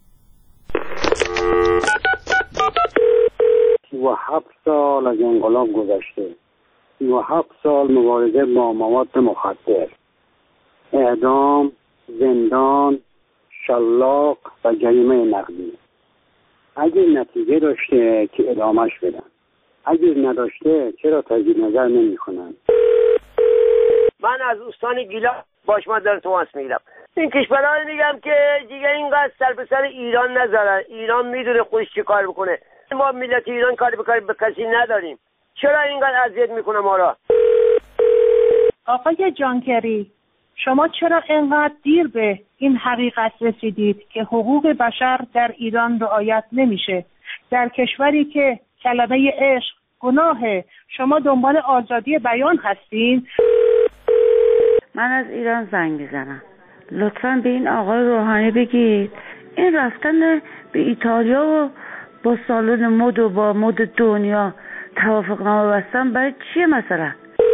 37 سال از انقلاب گذشته، 37 سال مبارزه با مواد مخدر، اعدام، زندان، شلاق و جریمه نقدی. اگر نتیجه داشته که ادامهش بدن، اگر نداشته چرا تجدید نظر نمی کنن؟ من از استان گیلان باش مدار تماس میگیرم. این کشورها میگم که دیگه اینقدر سر به سر ایران نذارن. ایران میدونه خودش چی کار بکنه. ما ملت ایران کاری به کسی نداریم. چرا اینقدر اذیت میکنه ما را؟ آقای جانکری، شما چرا اینقدر دیر به این حقیقت رسیدید که حقوق بشر در ایران رعایت نمیشه؟ در کشوری که کلمه عشق گناهه، شما دنبال آزادی بیان هستین؟ من از ایران زنگ میزنم. لطفاً به این آقای روحانی بگید این رفتن به ایتالیا و با سالن مد و با مد دنیا توافقنامه بستن برای چیه مثلا؟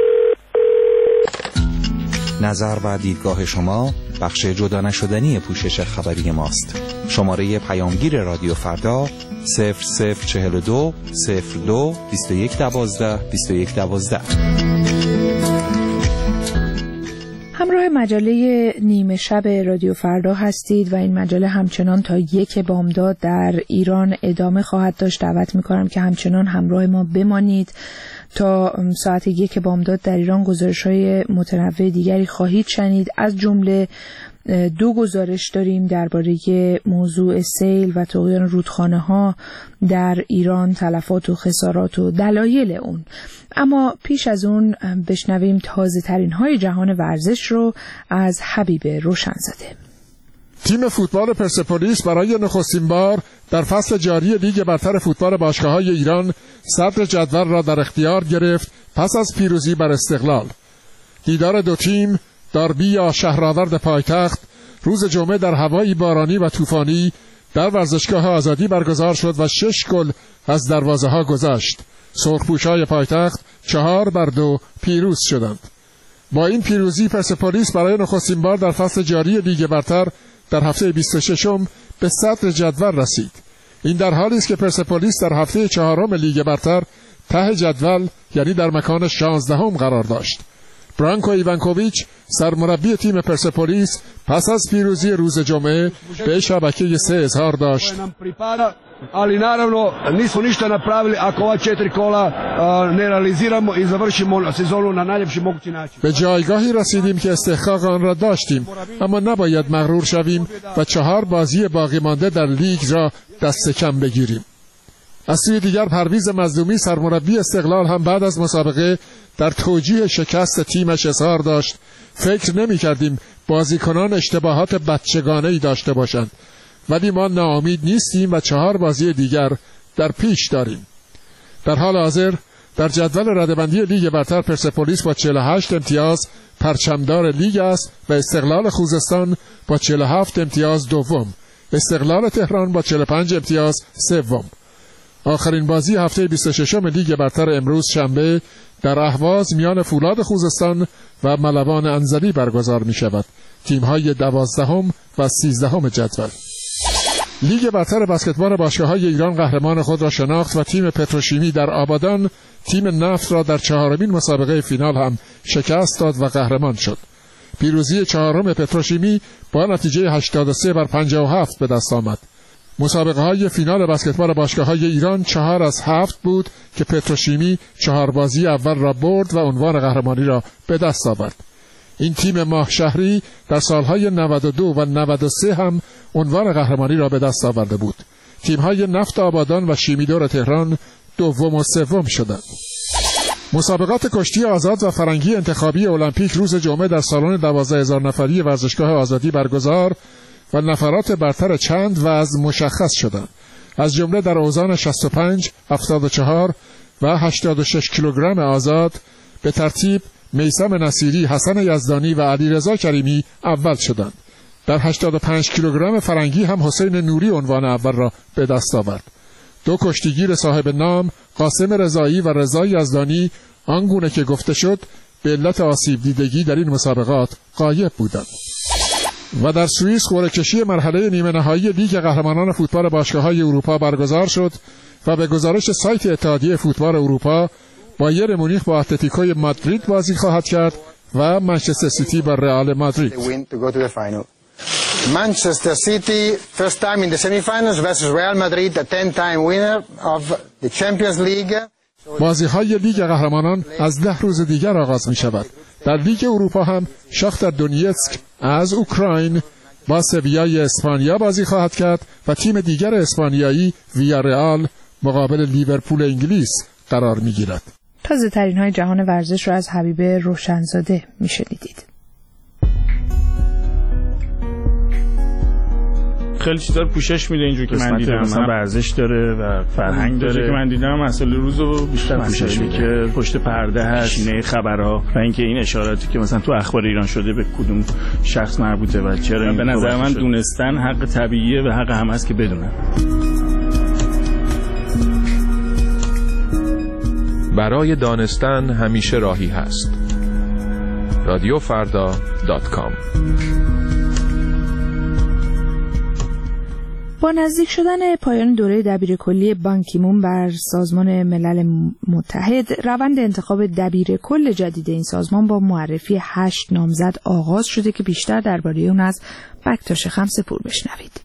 نظر و دیدگاه شما بخش جدا نشدنی پوشش خبری ماست. شماره پیامگیر رادیو فردا 0042 02 2112 2112. همراه مجله نیمه شب رادیو فردا هستید و این مجله همچنان تا 1 بامداد در ایران ادامه خواهد داشت. دعوت می‌کنم که همچنان همراه ما بمانید. تا ساعت 1 بامداد در ایران گزارش‌های متنوع دیگری خواهید شنید. از جمله 2 گزارش داریم درباره موضوع سیل و طغیان رودخانه‌ها در ایران، تلفات و خسارات و دلایل اون. اما پیش از اون بشنویم تازه ترین های جهان ورزش رو از حبیب روشنزاده. تیم فوتبال پرسپولیس برای نخستین بار در فصل جاری لیگ برتر فوتبال باشگاه‌های ایران صدر جدول را در اختیار گرفت پس از پیروزی بر استقلال. دیدار دو تیم داربی یا شهرآورد پایتخت روز جمعه در هوایی بارانی و طوفانی در ورزشگاه آزادی برگزار شد و 6 گل از دروازه‌ها گذشت. سرخپوشای پایتخت 4-2 پیروز شدند. با این پیروزی پرسپولیس برای نخستین بار در فصل جاری لیگ برتر در هفته 26م به صدر جدول رسید. این در حالی است که پرسپولیس در هفته 4م لیگ برتر ته جدول یعنی در مکان 16م قرار داشت. برانکو ایوانکوویچ سرمربی تیم پرسپولیس پس از پیروزی روز جمعه به شبکه 3 اظهار داشت: ali naravno nismo ništa napravili ako ova 4 kola ne realiziramo i završimo sezonu na najljepši mogući način. به جایگاهی رسیدیم که استحقاق آن را داشتیم، اما نباید مغرور شویم و 4 بازی باقی مانده در لیگ را دست کم بگیریم. از سوی دیگر پرویز مظلومی سرمربی استقلال هم بعد از مسابقه در توجیه شکست تیمش اظهار داشت: فکر نمی کردیم بازیکنان اشتباهات بچگانه‌ای داشته باشند، ولی ما ناامید نیستیم و 4 بازی دیگر در پیش داریم. در حال حاضر در جدول رده‌بندی لیگ برتر پرسپولیس با 48 امتیاز پرچمدار لیگ است و استقلال خوزستان با 47 امتیاز دوم، استقلال تهران با 45 امتیاز سوم. آخرین بازی هفته 26م لیگ برتر امروز شنبه در اهواز میان فولاد خوزستان و ملوان انزلی برگزار می شود. تیم‌های 12م و 13م جدول. لیگ برتر بسکتبال باشگاه‌های ایران قهرمان خود را شناخت و تیم پتروشیمی در آبادان تیم نفت را در 4مین مسابقه فینال هم شکست داد و قهرمان شد. پیروزی 4م پتروشیمی با نتیجه 83-57 به دست آمد. مسابقه‌های فینال بسکتبال باشگاه‌های ایران 4 از 7 بود که پتروشیمی 4 بازی اول را برد و عنوان قهرمانی را به دست آورد. این تیم ماه شهری در سالهای 92 و 93 هم عنوان قهرمانی را به دست آورده بود. تیم‌های نفت آبادان و شیمیدور تهران دوم و سوم شدند. مسابقات کشتی آزاد و فرنگی انتخابی المپیک روز جمعه در سالن 12000 نفری ورزشگاه آزادی برگزار و نفرات برتر چند وزن مشخص شدند. از جمله در اوزان 65, 74 و 86 کیلوگرم آزاد به ترتیب میثم نصیری، حسن یزدانی و علیرضا کریمی اول شدند. در 85 کیلوگرم فرنگی هم حسین نوری عنوان اول را به دست آورد. 2 کشتیگیر صاحب نام قاسم رضایی و رضا یزدانی آنگونه که گفته شد به علت آسیب دیدگی در این مسابقات غایب بودند. و در سوئیس قرعه‌کشی مرحله نیمه نهایی لیگ قهرمانان فوتبال باشگاه‌های اروپا برگزار شد و به گزارش سایت اتحادیه فوتبال اروپا بایر مونیخ با اتلتیکوی مادرید بازی خواهد کرد و منچستر سیتی با رئال مادرید. Manchester City first time in the semi-finals versus Real Madrid, the 10-time winner of the Champions League. بازی‌های لیگ قهرمانان از 10 روز دیگر آغاز می‌شود. در لیگ اروپا هم شاختر دونیتسک از اوکراین با سویای اسپانیا بازی خواهد کرد و تیم دیگر اسپانیایی ویارئال مقابل لیورپول انگلیس قرار می‌گیرد. تازه‌ترین‌های جهان ورزش را از حبیب روشنزاده می‌شنیدید. خیلی چیزا رو پوشش میده اینجوری که من دیدم، مثلا ورزش داره و فرهنگ داره که من دیدم مسائل روزو بیشتر پوشش میده که پشت پرده هست، نه خبرها و اینکه این اشاراتی که مثلا تو اخبار ایران شده به کدوم شخص مربوطه و چرا. به نظر من دونستن حق طبیعیه و حق هم هست که بدونن. برای دانستن همیشه راهی هست. radiofarda.com. با نزدیک شدن پایان دوره دبیرکلی بان کی مون بر سازمان ملل متحد، روند انتخاب دبیرکل جدید این سازمان با معرفی 8 نامزد آغاز شده که بیشتر درباره اون از بکتاش خمسه‌پور بشنوید.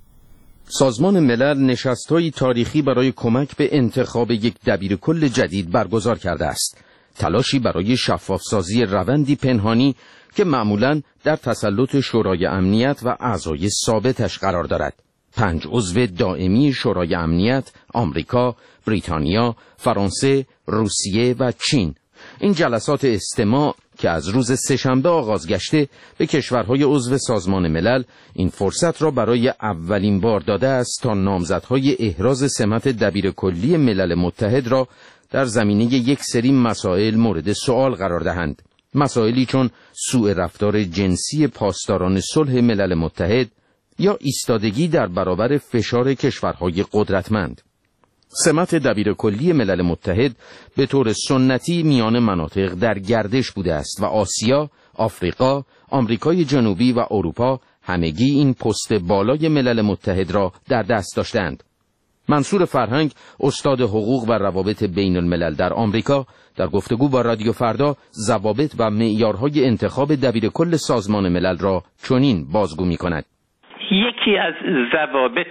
سازمان ملل نشست‌های تاریخی برای کمک به انتخاب یک دبیرکل جدید برگزار کرده است. تلاشی برای شفاف‌سازی روندی پنهانی که معمولاً در تسلط شورای امنیت و اعضای ثابتش قرار دارد. 5 عضو دائمی شورای امنیت، آمریکا، بریتانیا، فرانسه، روسیه و چین. این جلسات استماع که از روز سه‌شنبه آغاز گشته به کشورهای عضو سازمان ملل این فرصت را برای اولین بار داده است تا نامزدهای احراز سمت دبیرکلی ملل متحد را در زمینه یک سری مسائل مورد سؤال قرار دهند. مسائلی چون سوء رفتار جنسی پاسداران صلح ملل متحد یا ایستادگی در برابر فشار کشورهای قدرتمند. سمت دبیرکلی ملل متحد به طور سنتی میان مناطق در گردش بوده است و آسیا، آفریقا، آمریکای جنوبی و اروپا همگی این پست بالای ملل متحد را در دست داشتند. منصور فرهنگ، استاد حقوق و روابط بین الملل در آمریکا، در گفتگو با رادیو فردا ضوابط و معیارهای انتخاب دبیرکل سازمان ملل را چنین بازگو می‌کند. یکی از ضوابط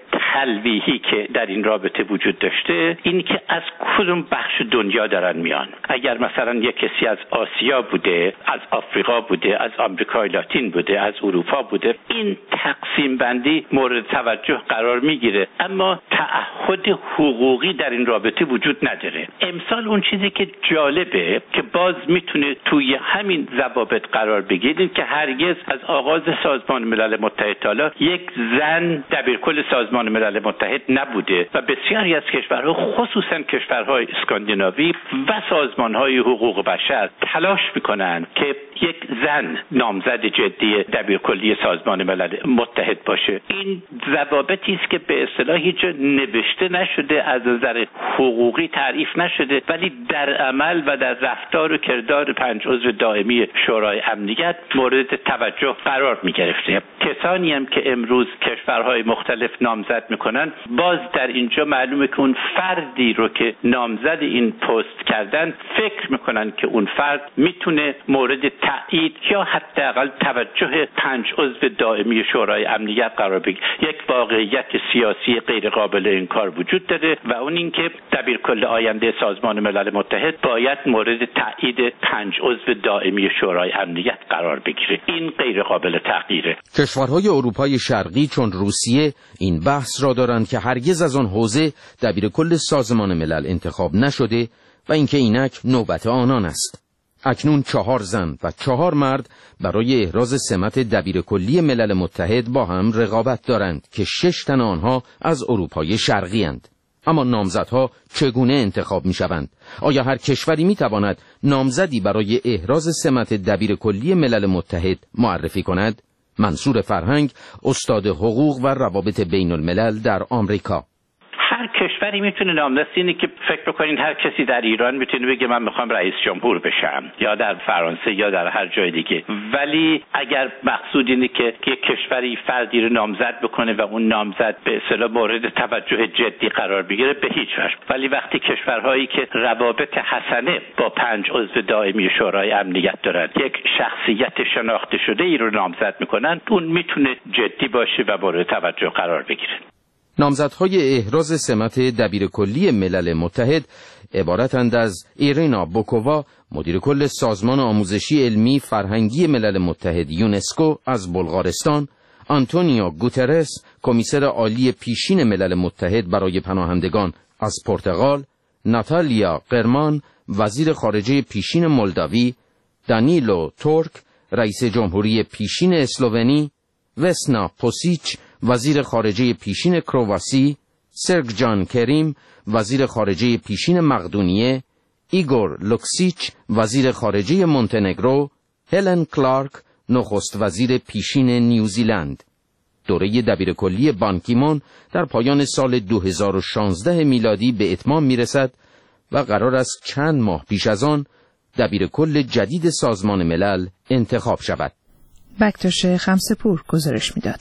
تلویحی که در این رابطه وجود داشته این که از کدوم بخش دنیا دارن میان. اگر مثلا یک کسی از آسیا بوده، از آفریقا بوده، از آمریکای لاتین بوده، از اروپا بوده، این تقسیم بندی مورد توجه قرار میگیره، اما تعهد حقوقی در این رابطه وجود نداره. امسال اون چیزی که جالبه که باز میتونه توی همین ضوابط قرار بگیره که هرگز از آغاز سازمان ملل متحد تا یک زن دبیرکل سازمان ملل متحد نبوده و بسیاری از کشورها خصوصا کشورهای اسکاندیناوی و سازمانهای حقوق بشر تلاش میکنن که یک زن نامزد جدی دبیرکلی سازمان ملل متحد باشه. این ضوابطی است که به اصطلاح هیچ نوشته نشده، از نظر حقوقی تعریف نشده، ولی در عمل و در رفتار و کردار 5 عضو دائمی شورای امنیت مورد توجه قرار میگرفته. کسانی هم که امروز کشورهای مختلف نامزد میکنن، باز در اینجا معلومه که اون فردی رو که نامزد این پست کردن فکر میکنن که اون فرد میتونه مورد تایید یا حداقل توجه 5 عضو دائمی شورای امنیت قرار بگیره. یک واقعیت سیاسی غیر قابل انکار وجود داره و اون اینکه دبیرکل آینده سازمان ملل متحد باید مورد تایید 5 عضو دائمی شورای امنیت قرار بگیره. این غیر قابل تغییره. کشورهای اروپای شرقی چون روسیه این بحث را دارند که هرگز از آن حوزه دبیرکل سازمان ملل انتخاب نشده و اینکه اینک نوبت آنان است. اکنون 4 زن و 4 مرد برای احراز سمت دبیرکلی ملل متحد با هم رقابت دارند که 6 تن آنها از اروپای شرقی اند. اما نامزدها چگونه انتخاب می شوند؟ آیا هر کشوری می تواند نامزدی برای احراز سمت دبیرکلی ملل متحد معرفی کند؟ منصور فرهنگ، استاد حقوق و روابط بین الملل در آمریکا: هر کشوری میتونه نامزد، اینه که فکر بکنین هر کسی در ایران میتونه بگه من میخوام رئیس جمهور بشم، یا در فرانسه یا در هر جای دیگه. ولی اگر مقصود اینه که یک کشوری فردی رو نامزد بکنه و اون نامزد به اصطلاح مورد توجه جدی قرار بگیره، به هیچ وجه. ولی وقتی کشورهایی که روابط حسنه با 5 عضو دائمی شورای امنیت دارن یک شخصیت شناخته شده ای رو نامزد میکنن، اون میتونه جدی باشه و مورد توجه قرار بگیره. نامزدهای احراز سمت دبیرکلی ملل متحد عبارتند از ایرینا بوکووا، مدیر کل سازمان آموزشی علمی فرهنگی ملل متحد یونسکو از بلغارستان، آنتونیو گوترس، کمیسر عالی پیشین ملل متحد برای پناهندگان از پرتغال، ناتالیا قرمان، وزیر خارجه پیشین مولداوی، دانیلو تورک، رئیس جمهوری پیشین اسلوونی، وسنا پوسیچ، وزیر خارجه پیشین کرواسی، سرگ جان کریم، وزیر خارجه پیشین مقدونیه، ایگور لوکسیچ، وزیر خارجه مونتنگرو، هلن کلارک، نخست وزیر پیشین نیوزیلند. دوره دبیرکلی بان کی مون در پایان سال 2016 میلادی به اتمام میرسد و قرار است چند ماه پیش از آن دبیرکل جدید سازمان ملل انتخاب شود. بکتاش خمسه‌پور گزارش میداد.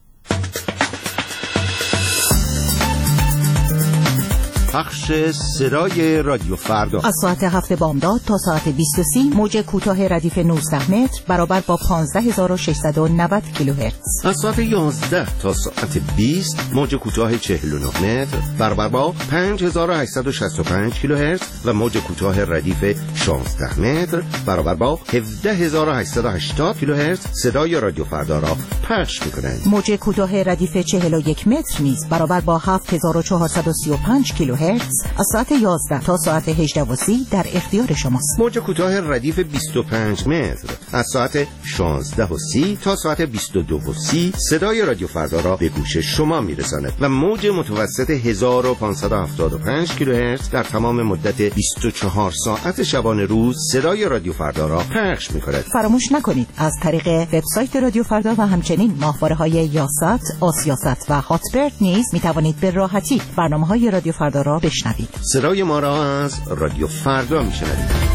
پخش صدای رادیو فردا از ساعت 7 بامداد تا ساعت 20:30 موج کوتاه ردیف 19 متر برابر با 15690 کیلوهرتز. از ساعت 11 تا ساعت 20 موج کوتاه 49 متر برابر با 5865 کیلوهرتز و موج کوتاه ردیف 16 متر برابر با 17880 کیلوهرتز صدای رادیو فردا را پخش می‌کنند. موج کوتاه ردیف 41 متر نیز برابر با 7435 کیلوهرتز از ساعت 11 تا ساعت 18:30 در اختیار شماست. موج کوتاه ردیف 25 متر از ساعت 16:30 تا ساعت 22:30 صدای رادیو فردا را به گوش شما میرساند و موج متوسط 1575 کیلوهرتز در تمام مدت 24 ساعت شبانه روز صدای رادیو فردا را پخش می‌کند. فراموش نکنید از طریق وبسایت رادیو فردا و همچنین ماهواره‌های یاست، آسیاست و هاتبرد نیز می‌توانید به راحتی برنامه‌های رادیو فردا را بشنوید. صدای ما را از رادیو فردا میشنوید.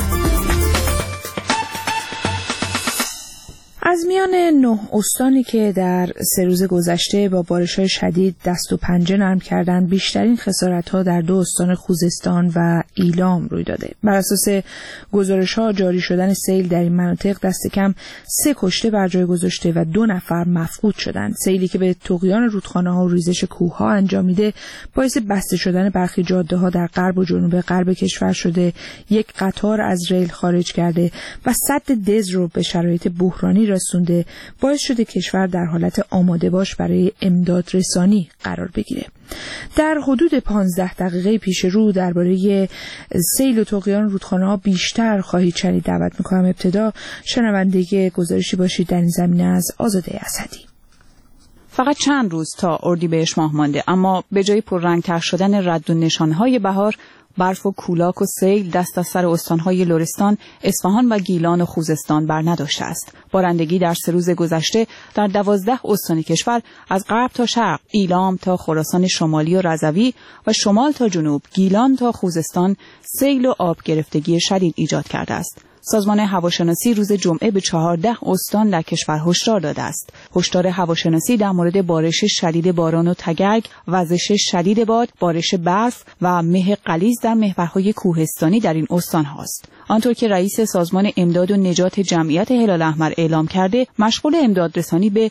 از میان 9 استانی که در 3 روز گذشته با بارش‌های شدید دست و پنجه نرم کردند، بیشترین خسارت‌ها در 2 استان خوزستان و ایلام روی داده. بر اساس گزارش‌ها جاری شدن سیل در این مناطق دست کم 3 کشته بر جای گذاشته و 2 نفر مفقود شدند. سیلی که به طغیان رودخانه‌ها و ریزش کوه‌ها انجامیده باعث بسته شدن برخی جاده‌ها در غرب و جنوب غرب کشور شده، یک قطار از ریل خارج کرده و سد دز رو به شرایط بحرانی رسونده، باعث شده کشور در حالت آماده باش برای امداد رسانی قرار بگیره. در حدود 15 دقیقه پیش رو درباره سیل و طغیان رودخانه‌ها بیشتر خواهید شنید. دعوت می‌کنم ابتدا شنونده گزارشی باشید در این زمینه از آزاده اسدی. فقط چند روز تا اردیبهشت ماه مانده، اما به جای پررنگ‌تر شدن رد و نشان‌های بهار، برف و کولاک و سیل دست از سر استان‌های لرستان، اصفهان و گیلان و خوزستان بر نداشته است. بارندگی در 3 روز گذشته در 12 استان کشور از غرب تا شرق، ایلام تا خراسان شمالی و رضوی و شمال تا جنوب، گیلان تا خوزستان، سیل و آب گرفتگی شدید ایجاد کرده است. سازمان هواشناسی روز جمعه به 14 استان در کشور هشدار داده است. هشدار هواشناسی در مورد بارش شدید باران و تگرگ، وزش شدید باد، بارش برف و مه غلیظ در محورهای کوهستانی در این استان هاست. آنطور که رئیس سازمان امداد و نجات جمعیت هلال احمر اعلام کرده، مشغول امدادرسانی به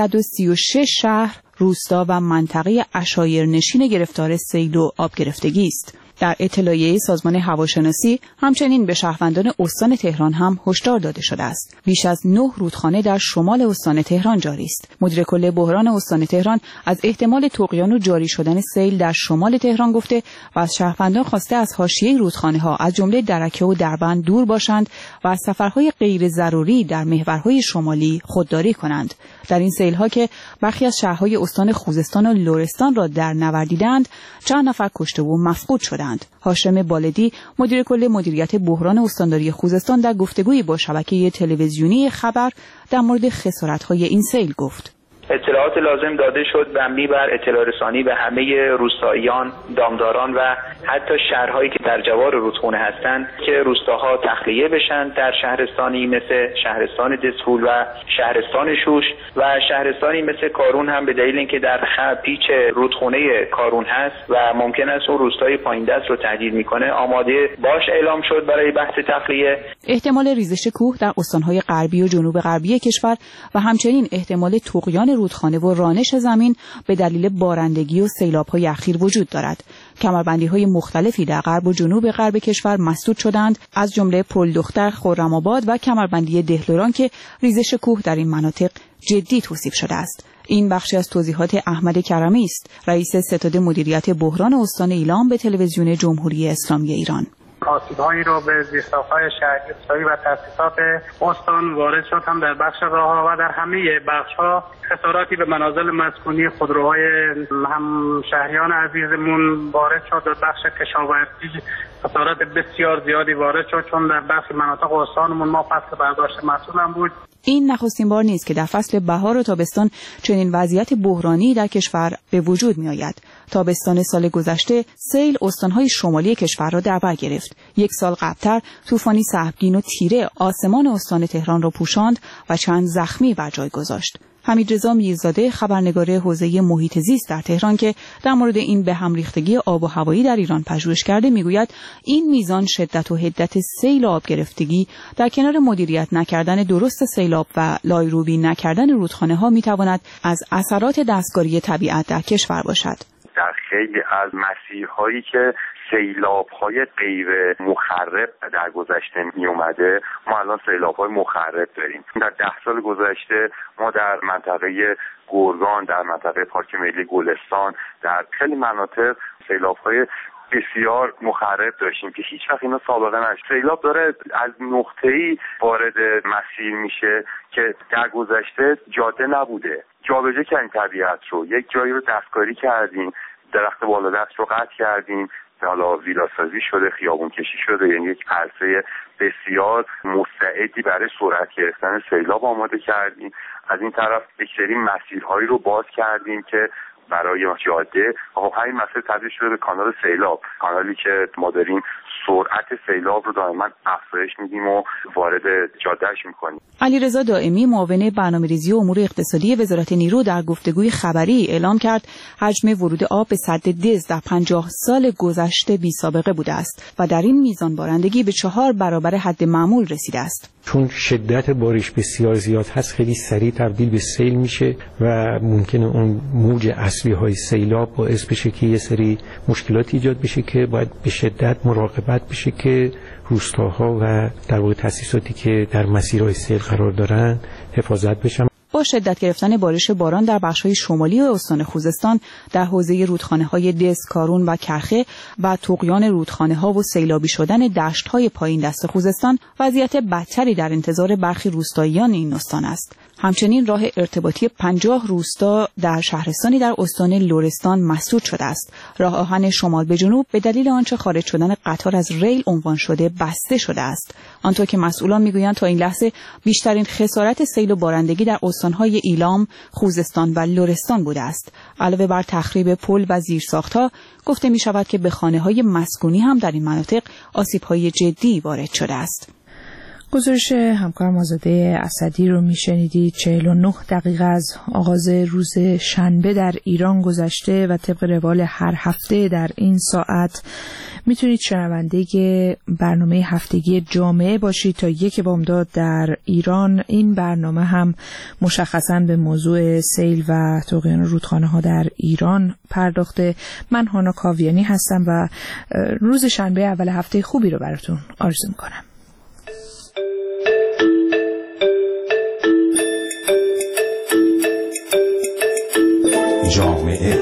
136 شهر، روستا و منطقه عشایرنشین گرفتار سیل و آب گرفتگی است. در اطلاعیه سازمان هواشناسی همچنین به شهروندان استان تهران هم هشدار داده شده است. بیش از 9 رودخانه در شمال استان تهران جاری است. مدیر کل بحران استان تهران از احتمال طغیان و جاری شدن سیل در شمال تهران گفته و از شهروندان خواسته از حاشیه رودخانه ها از جمله درکه و دربند دور باشند و از سفرهای غیر ضروری در محورهای شمالی خودداری کنند. در این سیل ها که برخی از شهرهای استان خوزستان و لرستان را در نوردیدند، چند نفر کشته و مفقود شدند. هاشم بالدی، مدیر کل مدیریت بحران استانداری خوزستان، در گفتگویی با شبکه تلویزیونی خبر در مورد خسارت‌های این سیل گفت: اطلاعات لازم داده شد مبنی بر اطلاع رسانی به همه روستاییان، دامداران و حتی شهرهایی که در جوار رودخونه هستند که روستاها تخلیه بشن در شهرستانی مثل شهرستان دسفول و شهرستان شوش و شهرستانی مثل کارون هم به دلیل اینکه در پیچ رودخونه کارون هست و ممکن است اون روستای پایین دست رو تهدید میکنه، آماده باش اعلام شد برای بحث تخلیه. احتمال ریزش کوه در استانهای غربی و جنوب غربی کشور و همچنین احتمال طغیان رودخانه و رانش زمین به دلیل بارندگی و سیلاب‌های اخیر وجود دارد. کمربندی‌های مختلفی در غرب و جنوب غرب کشور مسدود شدند، از جمله پل دختر، خرم‌آباد و کمربندی دهلوران که ریزش کوه در این مناطق جدی توصیف شده است. این بخشی از توضیحات احمد کرمی است، رئیس ستاد مدیریت بحران استان ایلام به تلویزیون جمهوری اسلامی ایران. آسیب‌هایی را به زیرساخت‌های شهری و تأسیسات استان وارد شد، هم در بخش راه‌ها و در همه بخش‌ها خساراتی به منازل مسکونی، خودروهای هم شهریان عزیزمون وارد شد. در بخش کشاورزی خسارات بسیار زیادی وارد شد، چون در برخی مناطق استانمون ما فصل برداشت محصول هم بود. این نخستین بار نیست که در فصل بهار و تابستان چنین وضعیت بحرانی در کشور به وجود می آید. تابستان سال گذشته سیل استانهای شمالی کشور را در بر گرفت. یک سال قبلتر طوفانی سهمگین و تیره آسمان استان تهران را پوشاند و چند زخمی بر جای گذاشت. حمیدرضا میرزاده، خبرنگار حوزه محیط زیست در تهران که در مورد این به هم ریختگی آب و هوایی در ایران پژوهش کرده، میگوید این میزان شدت و حدت سیل و آب گرفتگی در کنار مدیریت نکردن درست سیلاب و لایروبی نکردن رودخانه ها میتواند از اثرات دستکاری طبیعت در کشور باشد. در خیلی از مسیرهایی که سیلاب‌های غیر مخرب در گذشته می اومده، ما الان سیلاب‌های مخرب داریم. در 10 سال گذشته ما در منطقه گرگان، در منطقه پارک ملی گلستان، در خیلی مناطق سیلاب‌های بسیار مخرب داشتیم که هیچ وقت اینا سابقه نشد. سیلاب داره از نقطه‌ای وارد مسیر میشه که در گذشته جاده نبوده. جابجا کردیم طبیعت رو، یک جایی رو دستکاری کردیم، درخت بالادست رو قطع کردیم، حالا ویلاسازی شده، خیابون کشی شده، یعنی یک عرصه بسیار مستعدی برای سرعت گرفتن سیلاب آماده کردیم. از این طرف یک سری مسیرهایی رو باز کردیم که برای جاده، خب همین مسیر تبدیل شده به کانال سیلاب، کانالی که ما داریم سرعت سیلاب رو دائما افزایش میدیم و وارد جادهش میکنیم. علیرضا دائمی، معاون برنامه‌ریزی و امور اقتصادی وزارت نیرو، در گفتگوی خبری اعلام کرد حجم ورود آب به سد دز در 50 سال گذشته بی‌سابقه بوده است و در این میزان بارندگی به 4 برابر حد معمول رسیده است. چون شدت بارش بسیار زیاد هست، خیلی سریع تبدیل به سیل میشه و ممکنه اون موج اصلی های سیلاب باعث بشه که یه سری مشکلات ایجاد بشه که باید به شدت مراقبت بشه که روستاها و در واقع تأسیساتی که در مسیرهای سیل قرار دارن حفاظت بشن. با شدت گرفتن بارش باران در بخش‌های شمالی استان خوزستان، در حوزه رودخانه‌های دز، کارون و کرخه و طغیان رودخانه‌ها و سیلابی شدن دشت‌های پایین دست خوزستان، وضعیت بدتری در انتظار برخی روستاییان این استان است. همچنین راه ارتباطی 50 روستا در شهرستانی در استان لرستان مسدود شده است. راه آهن شمال به جنوب به دلیل آنچه خارج شدن قطار از ریل عنوان شده بسته شده است. آنطور که مسئولان میگویند تا این لحظه بیشترین خسارت سیل و بارندگی در استان‌های ایلام، خوزستان و لرستان بوده است. علاوه بر تخریب پل و زیرساخت‌ها، گفته می‌شود که به خانه‌های مسکونی هم در این مناطق آسیب‌های جدی وارد شده است. گزارش همکارم آزاده اسدی رو میشنیدید. 49 دقیقه از آغاز روز شنبه در ایران گذشته و طبق روال هر هفته در این ساعت میتونید شنونده برنامه هفتگی جامعه باشید تا 1 بامداد در ایران. این برنامه هم مشخصاً به موضوع سیل و طغیان رودخانه ها در ایران پرداخته. من هانا کاویانی هستم و روز شنبه اول هفته خوبی رو براتون آرزو میکنم. جامعه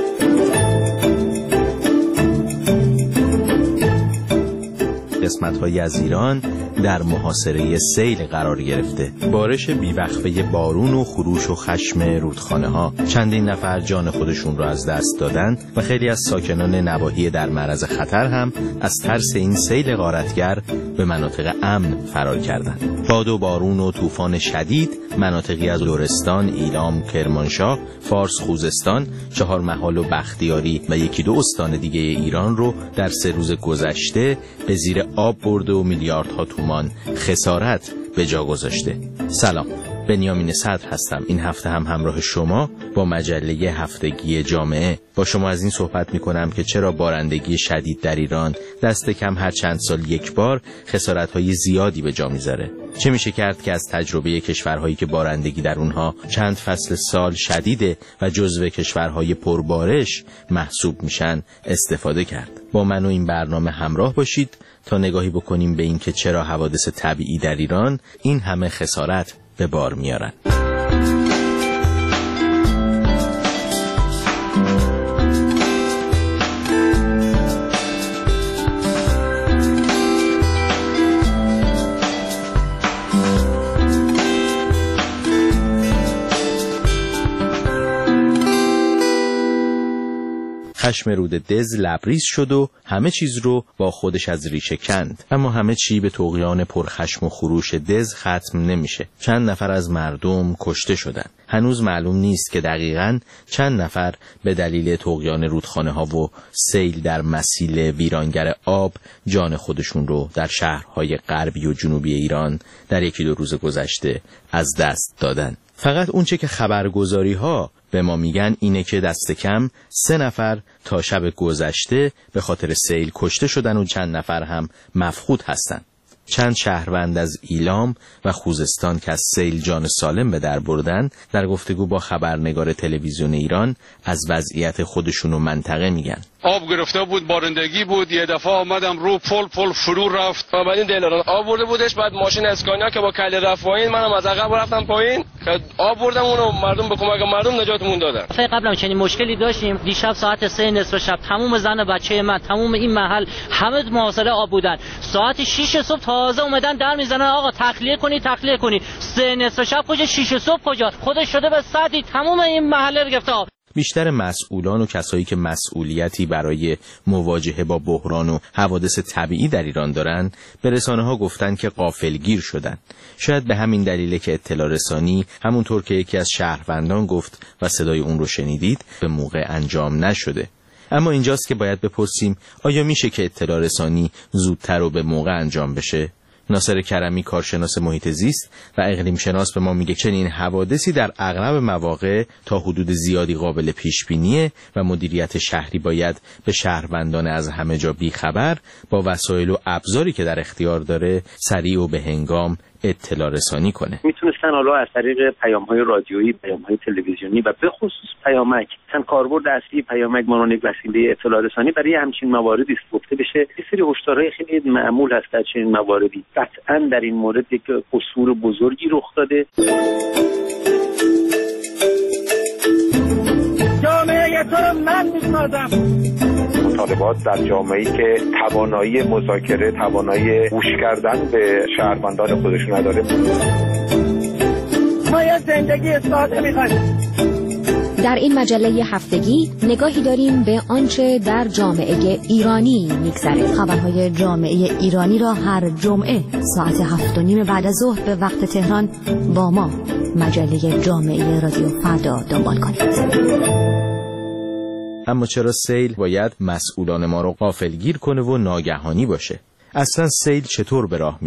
قسمت‌هایی از ایران در محاصره سیل قرار گرفته. بارش بیوقفه بارون و خروش و خشم رودخانه‌ها چندین نفر جان خودشون را از دست دادن و خیلی از ساکنان نواحی در معرض خطر هم از ترس این سیل غارتگر به مناطق امن فرار کردند. باد و بارون و طوفان شدید مناطقی از لرستان، ایلام، کرمانشاه، فارس، خوزستان، چهارمحال و بختیاری و 1-2 استان دیگه ایران رو در 3 روز گذشته به زیر آب برده و میلیاردها تومان خسارت به جا گذاشته. سلام، بنیامین صدر هستم. این هفته هم همراه شما با مجله هفتگی جامعه با شما از این صحبت میکنم که چرا بارندگی شدید در ایران دست کم هر چند سال یک بار خسارت‌های زیادی به جا میذاره. چه میشه کرد که از تجربه کشورهایی که بارندگی در اونها چند فصل سال شدیده و جزو کشورهای پربارش محسوب میشن استفاده کرد. با من و این برنامه همراه باشید تا نگاهی بکنیم به این که چرا حوادث طبیعی در ایران این همه خسارت به بار میارن. خشم رود دز لبریز شد و همه چیز رو با خودش از ریشه کند. اما همه چی به طغیان پرخشم و خروش دز ختم نمیشه. چند نفر از مردم کشته شدند. هنوز معلوم نیست که دقیقاً چند نفر به دلیل طغیان رودخانه ها و سیل در مسیل ویرانگر آب جان خودشون رو در شهرهای غربی و جنوبی ایران در 1-2 روز گذشته از دست دادن. فقط اونچه که خبرگزاری ها به ما میگن اینه که دست کم 3 نفر تا شب گذشته به خاطر سیل کشته شدن و چند نفر هم مفقود هستن. چند شهروند از ایلام و خوزستان که از سیل جان سالم به در بردن در گفتگو با خبرنگار تلویزیون ایران از وضعیت خودشون و منطقه میگن. آب گرفته بود، بارندگی بود، یه دفعه آمدم رو پل فرو رفت و بعد این دلاران آب برده بودش. بعد ماشین اسکانیا که با کله رفت پایین، منم از عقب رفتم پایین که آب بردم اونو مردم به کمک مردم نجاتمون دادن. قبلا چنین مشکلی داشتیم. دیشب ساعت 3 نصف شب تمام زن و بچه من، تمام این محل همه محاصره آب بودن. ساعت 6 صبح تازه اومدن در میزنن آقا تخلیه کنی. 3 نصف شب کجا، 6 صبح کجا؟ خودش شده به ساعتی تمام این محله گرفته آب. بیشتر مسئولان و کسایی که مسئولیتی برای مواجهه با بحران و حوادث طبیعی در ایران دارن به رسانه‌ها گفتن که غافلگیر شدن. شاید به همین دلیله که اطلاع رسانی همونطور که یکی از شهروندان گفت و صدای اون رو شنیدید به موقع انجام نشده. اما اینجاست که باید بپرسیم آیا میشه که اطلاع رسانی زودتر و به موقع انجام بشه؟ ناصر کرمی کارشناس محیط زیست و اقلیم شناس به ما میگه چنین حوادثی در اغلب مواقع تا حدود زیادی قابل پیش بینیه و مدیریت شهری باید به شهروندان از همه جا بیخبر با وسایل و ابزاری که در اختیار داره سریع و به هنگام اطلاع رسانی کنه. میتونستن حالا از طریق پیام‌های رادیویی، پیام‌های تلویزیونی و به خصوص پیامک، مثلا کاربرد اصلی پیامک مانند یک وسیله اطلاع رسانی برای همچین مواردی گفته بشه. یه سری هشدارهای خیلی معمول هست در چنین مواردی. قطعاً در این مورد یک قصور بزرگی رخ داده. جامعه تو رو من می‌سازم. مطالبات در جامعه‌ای که توانایی مذاکره، توانایی گوش کردن به شهروندان خودشون نداره. ما یه زندگی ساده می‌خوایم. در این مجله هفتگی نگاهی داریم به آنچه در جامعه ایرانی می‌گذره. خبرهای جامعه ایرانی را هر جمعه ساعت 7:30 بعد از ظهر به وقت تهران با ما مجله جامعه رادیو فردا دنبال کنید. اما چرا سیل باید مسئولان ما رو غافلگیر کنه و ناگهانی باشه؟ اصلا سیل چطور به راه میفته؟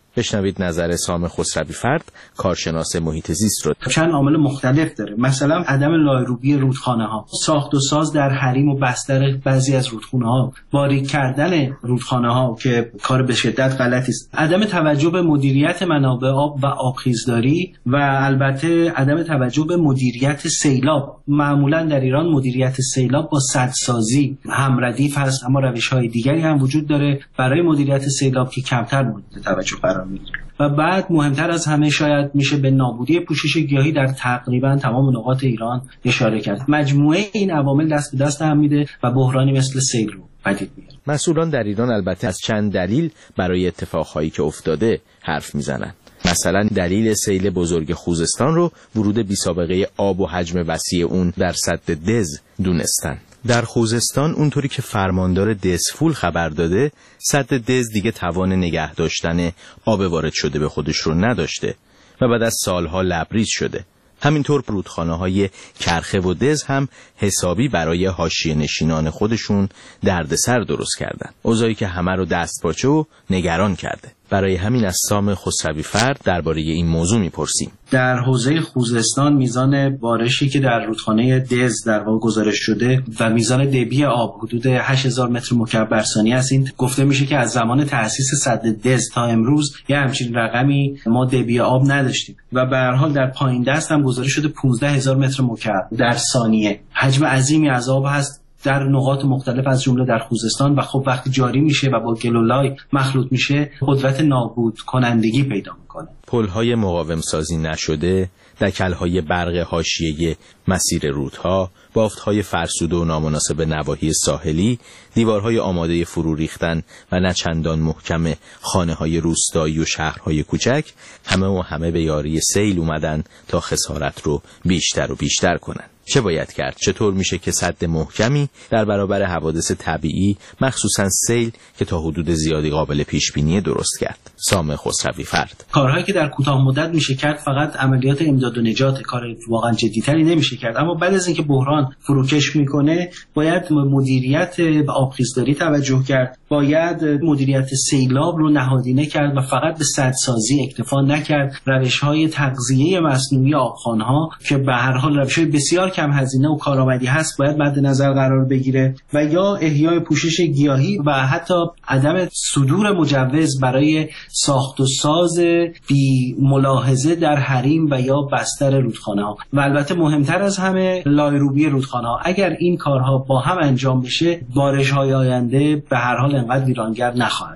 بشنوید نظر سام خسروی فرد، کارشناس محیط زیست رو. چند عامل مختلف داره. مثلا عدم لایروبی رودخانه‌ها، ساخت و ساز در حریم و بستر بعضی از رودخانه‌ها، باریک کردن رودخانه‌ها که کار به شدت غلطی است، عدم توجه به مدیریت منابع آب و آبخیزداری و البته عدم توجه به مدیریت سیلاب. معمولا در ایران مدیریت سیلاب با سدسازی هم ردیف هست، اما روش‌های دیگری هم وجود داره برای مدیریت سیلاب که کمتر مورد توجه قرار میگیره. و بعد مهمتر از همه شاید میشه به نابودی پوشش گیاهی در تقریبا تمام نقاط ایران اشاره کرد. مجموعه این عوامل دست به دست هم میده و بحرانی مثل سیل رو پدید میاره. مسئولان در ایران البته از چند دلیل برای اتفاقهایی که افتاده حرف میزنن. مثلا دلیل سیل بزرگ خوزستان رو ورود بی‌سابقه آب و حجم وسیع اون در سد دز دونستن. در خوزستان اونطوری که فرماندار دزفول خبر داده، سد دز دیگه توان نگه داشتن آب وارد شده به خودش رو نداشته و بعد از سالها لبریز شده. همینطور رودخانه‌های کرخه و دز هم حسابی برای حاشیه نشینان خودشون دردسر درست کردن. اوضاعی که همه رو دستپاچه و نگران کرده. برای همین از سام خسروی فرد درباره این موضوع میپرسیم. در حوزه خوزستان میزان بارشی که در رودخانه دز در واقع گزارش شده و میزان دبی آب حدود 8000 متر مکعب ثانیه است. این گفته میشه که از زمان تأسیس سد دز تا امروز یه همچین رقمی ما دبی آب نداشتیم و به هر حال در پایین دست هم گزارش شده 15000 متر مکعب در ثانیه. حجم عظیمی از آب هست در نقاط مختلف از جمله در خوزستان و خب وقتی جاری میشه و با گلولای مخلوط میشه قدرت نابود کنندگی پیدا میکنه. پل‌های مقاوم سازی نشده، دکل‌های برق حاشیه مسیر رودها، بافت‌های فرسوده و نامناسب نواحی ساحلی، دیوارهای آماده فرو ریختن و نه چندان محکم خانه‌های روستایی و شهرهای کوچک، همه به یاری سیل اومدن تا خسارت رو بیشتر و بیشتر کنن. چه باید کرد؟ چطور میشه که سد محکمی در برابر حوادث طبیعی مخصوصا سیل که تا حدود زیادی قابل پیش بینی درست کرد؟ سام خسروی فرد. کارهایی که در کوتاه مدت میشه کرد فقط عملیات امداد و نجات، کار واقعا جدی‌تری نمیشه کرد. اما بعد از اینکه بحران فروکش میکنه باید مدیریت آبخیزداری توجه کرد، باید مدیریت سیلاب رو نهادینه کرد و فقط به سدسازی اکتفا نکرد. روش‌های تغذیه مصنوعی آبخوان‌ها که به هر حال روش‌های بسیار کم هزینه و کارآمدی هست باید مد نظر قرار بگیره و یا احیای پوشش گیاهی و حتی عدم صدور مجوز برای ساخت و ساز بی ملاحظه در حریم و یا بستر رودخانه‌ها و البته مهمتر از همه لایروبی رودخانه‌ها. اگر این کارها با هم انجام بشه بارش‌های آینده به هر حال انقدر ویرانگر نخواهد.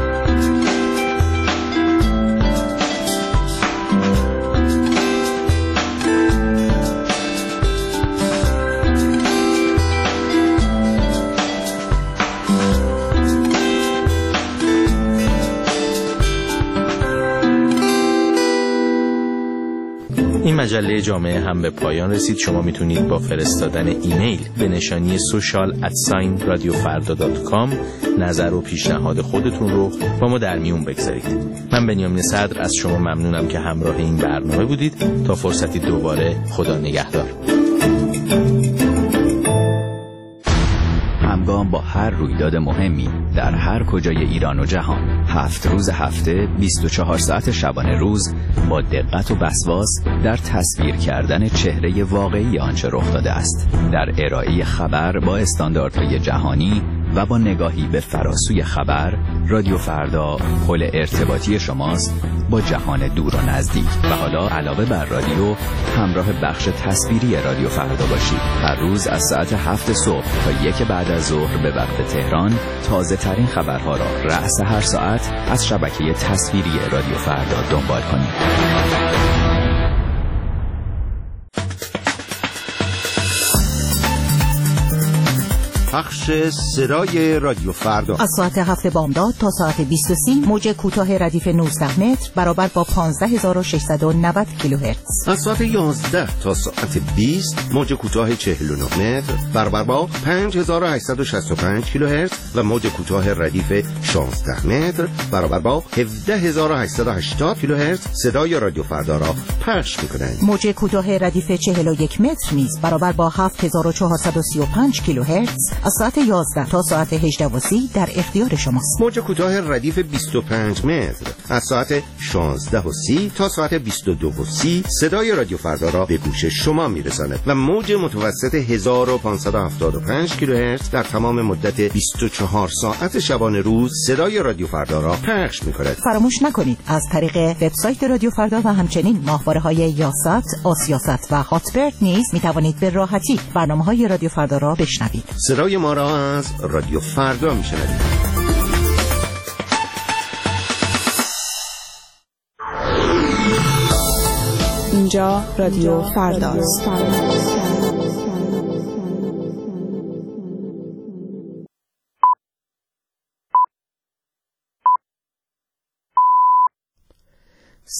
این مجله جامعه هم به پایان رسید. شما میتونید با فرستادن ایمیل به نشانی social@radiofarda.com نظر و پیشنهاد خودتون رو با ما در میون بگذارید. من بنیامین صدر از شما ممنونم که همراه این برنامه بودید. تا فرصتی دوباره، خدا نگهدار. همگام با هر رویداد مهمی در هر کجای ایران و جهان، 7 روز هفته 24 ساعت شبانه روز با دقت و وسواس در تصویر کردن چهره واقعی آنچه رخ داده است، در ارائه خبر با استانداردهای جهانی و با نگاهی به فراسوی خبر. رادیو فردا پل ارتباطی شماست با جهان دور و نزدیک. و حالا علاوه بر رادیو همراه بخش تصویری رادیو فردا باشید. هر روز از ساعت 7 صبح تا 1 بعد از ظهر به وقت تهران تازه ترین خبرها را رأس هر ساعت از شبکه تصویری رادیو فردا دنبال کنید. پخش صدای رادیو فردا از ساعت 7 بامداد تا ساعت 20:30 موج کوتاه ردیف 19 متر برابر با 15690 کیلوهرتز. از ساعت 11 تا ساعت 20 موج کوتاه 49 متر برابر با 5865 کیلوهرتز و موج کوتاه ردیف 16 متر برابر با 17880 کیلوهرتز صدای رادیو فردا را پخش می‌کنند. موج کوتاه ردیف 41 متر نیز برابر با 7435 کیلوهرتز از ساعت 11 تا ساعت 18:30 در اختیار شماست. موج کوتاه ردیف 25 متر از ساعت 16:30 تا ساعت 22:30 صدای رادیو فردا را به گوش شما میرساند و موج متوسط 1575 کیلوهرتز در تمام مدت 24 ساعت شبانه روز صدای رادیو فردا را پخش می‌کند. فراموش نکنید از طریق وبسایت رادیو فردا و همچنین ماهواره‌های یاسات، آسیاست و هاتبرد نیز می‌توانید به راحتی برنامه‌های رادیو فردا را بشنوید. صدای ما را از رادیو فردا می‌شنوید. اینجا رادیو فرداست.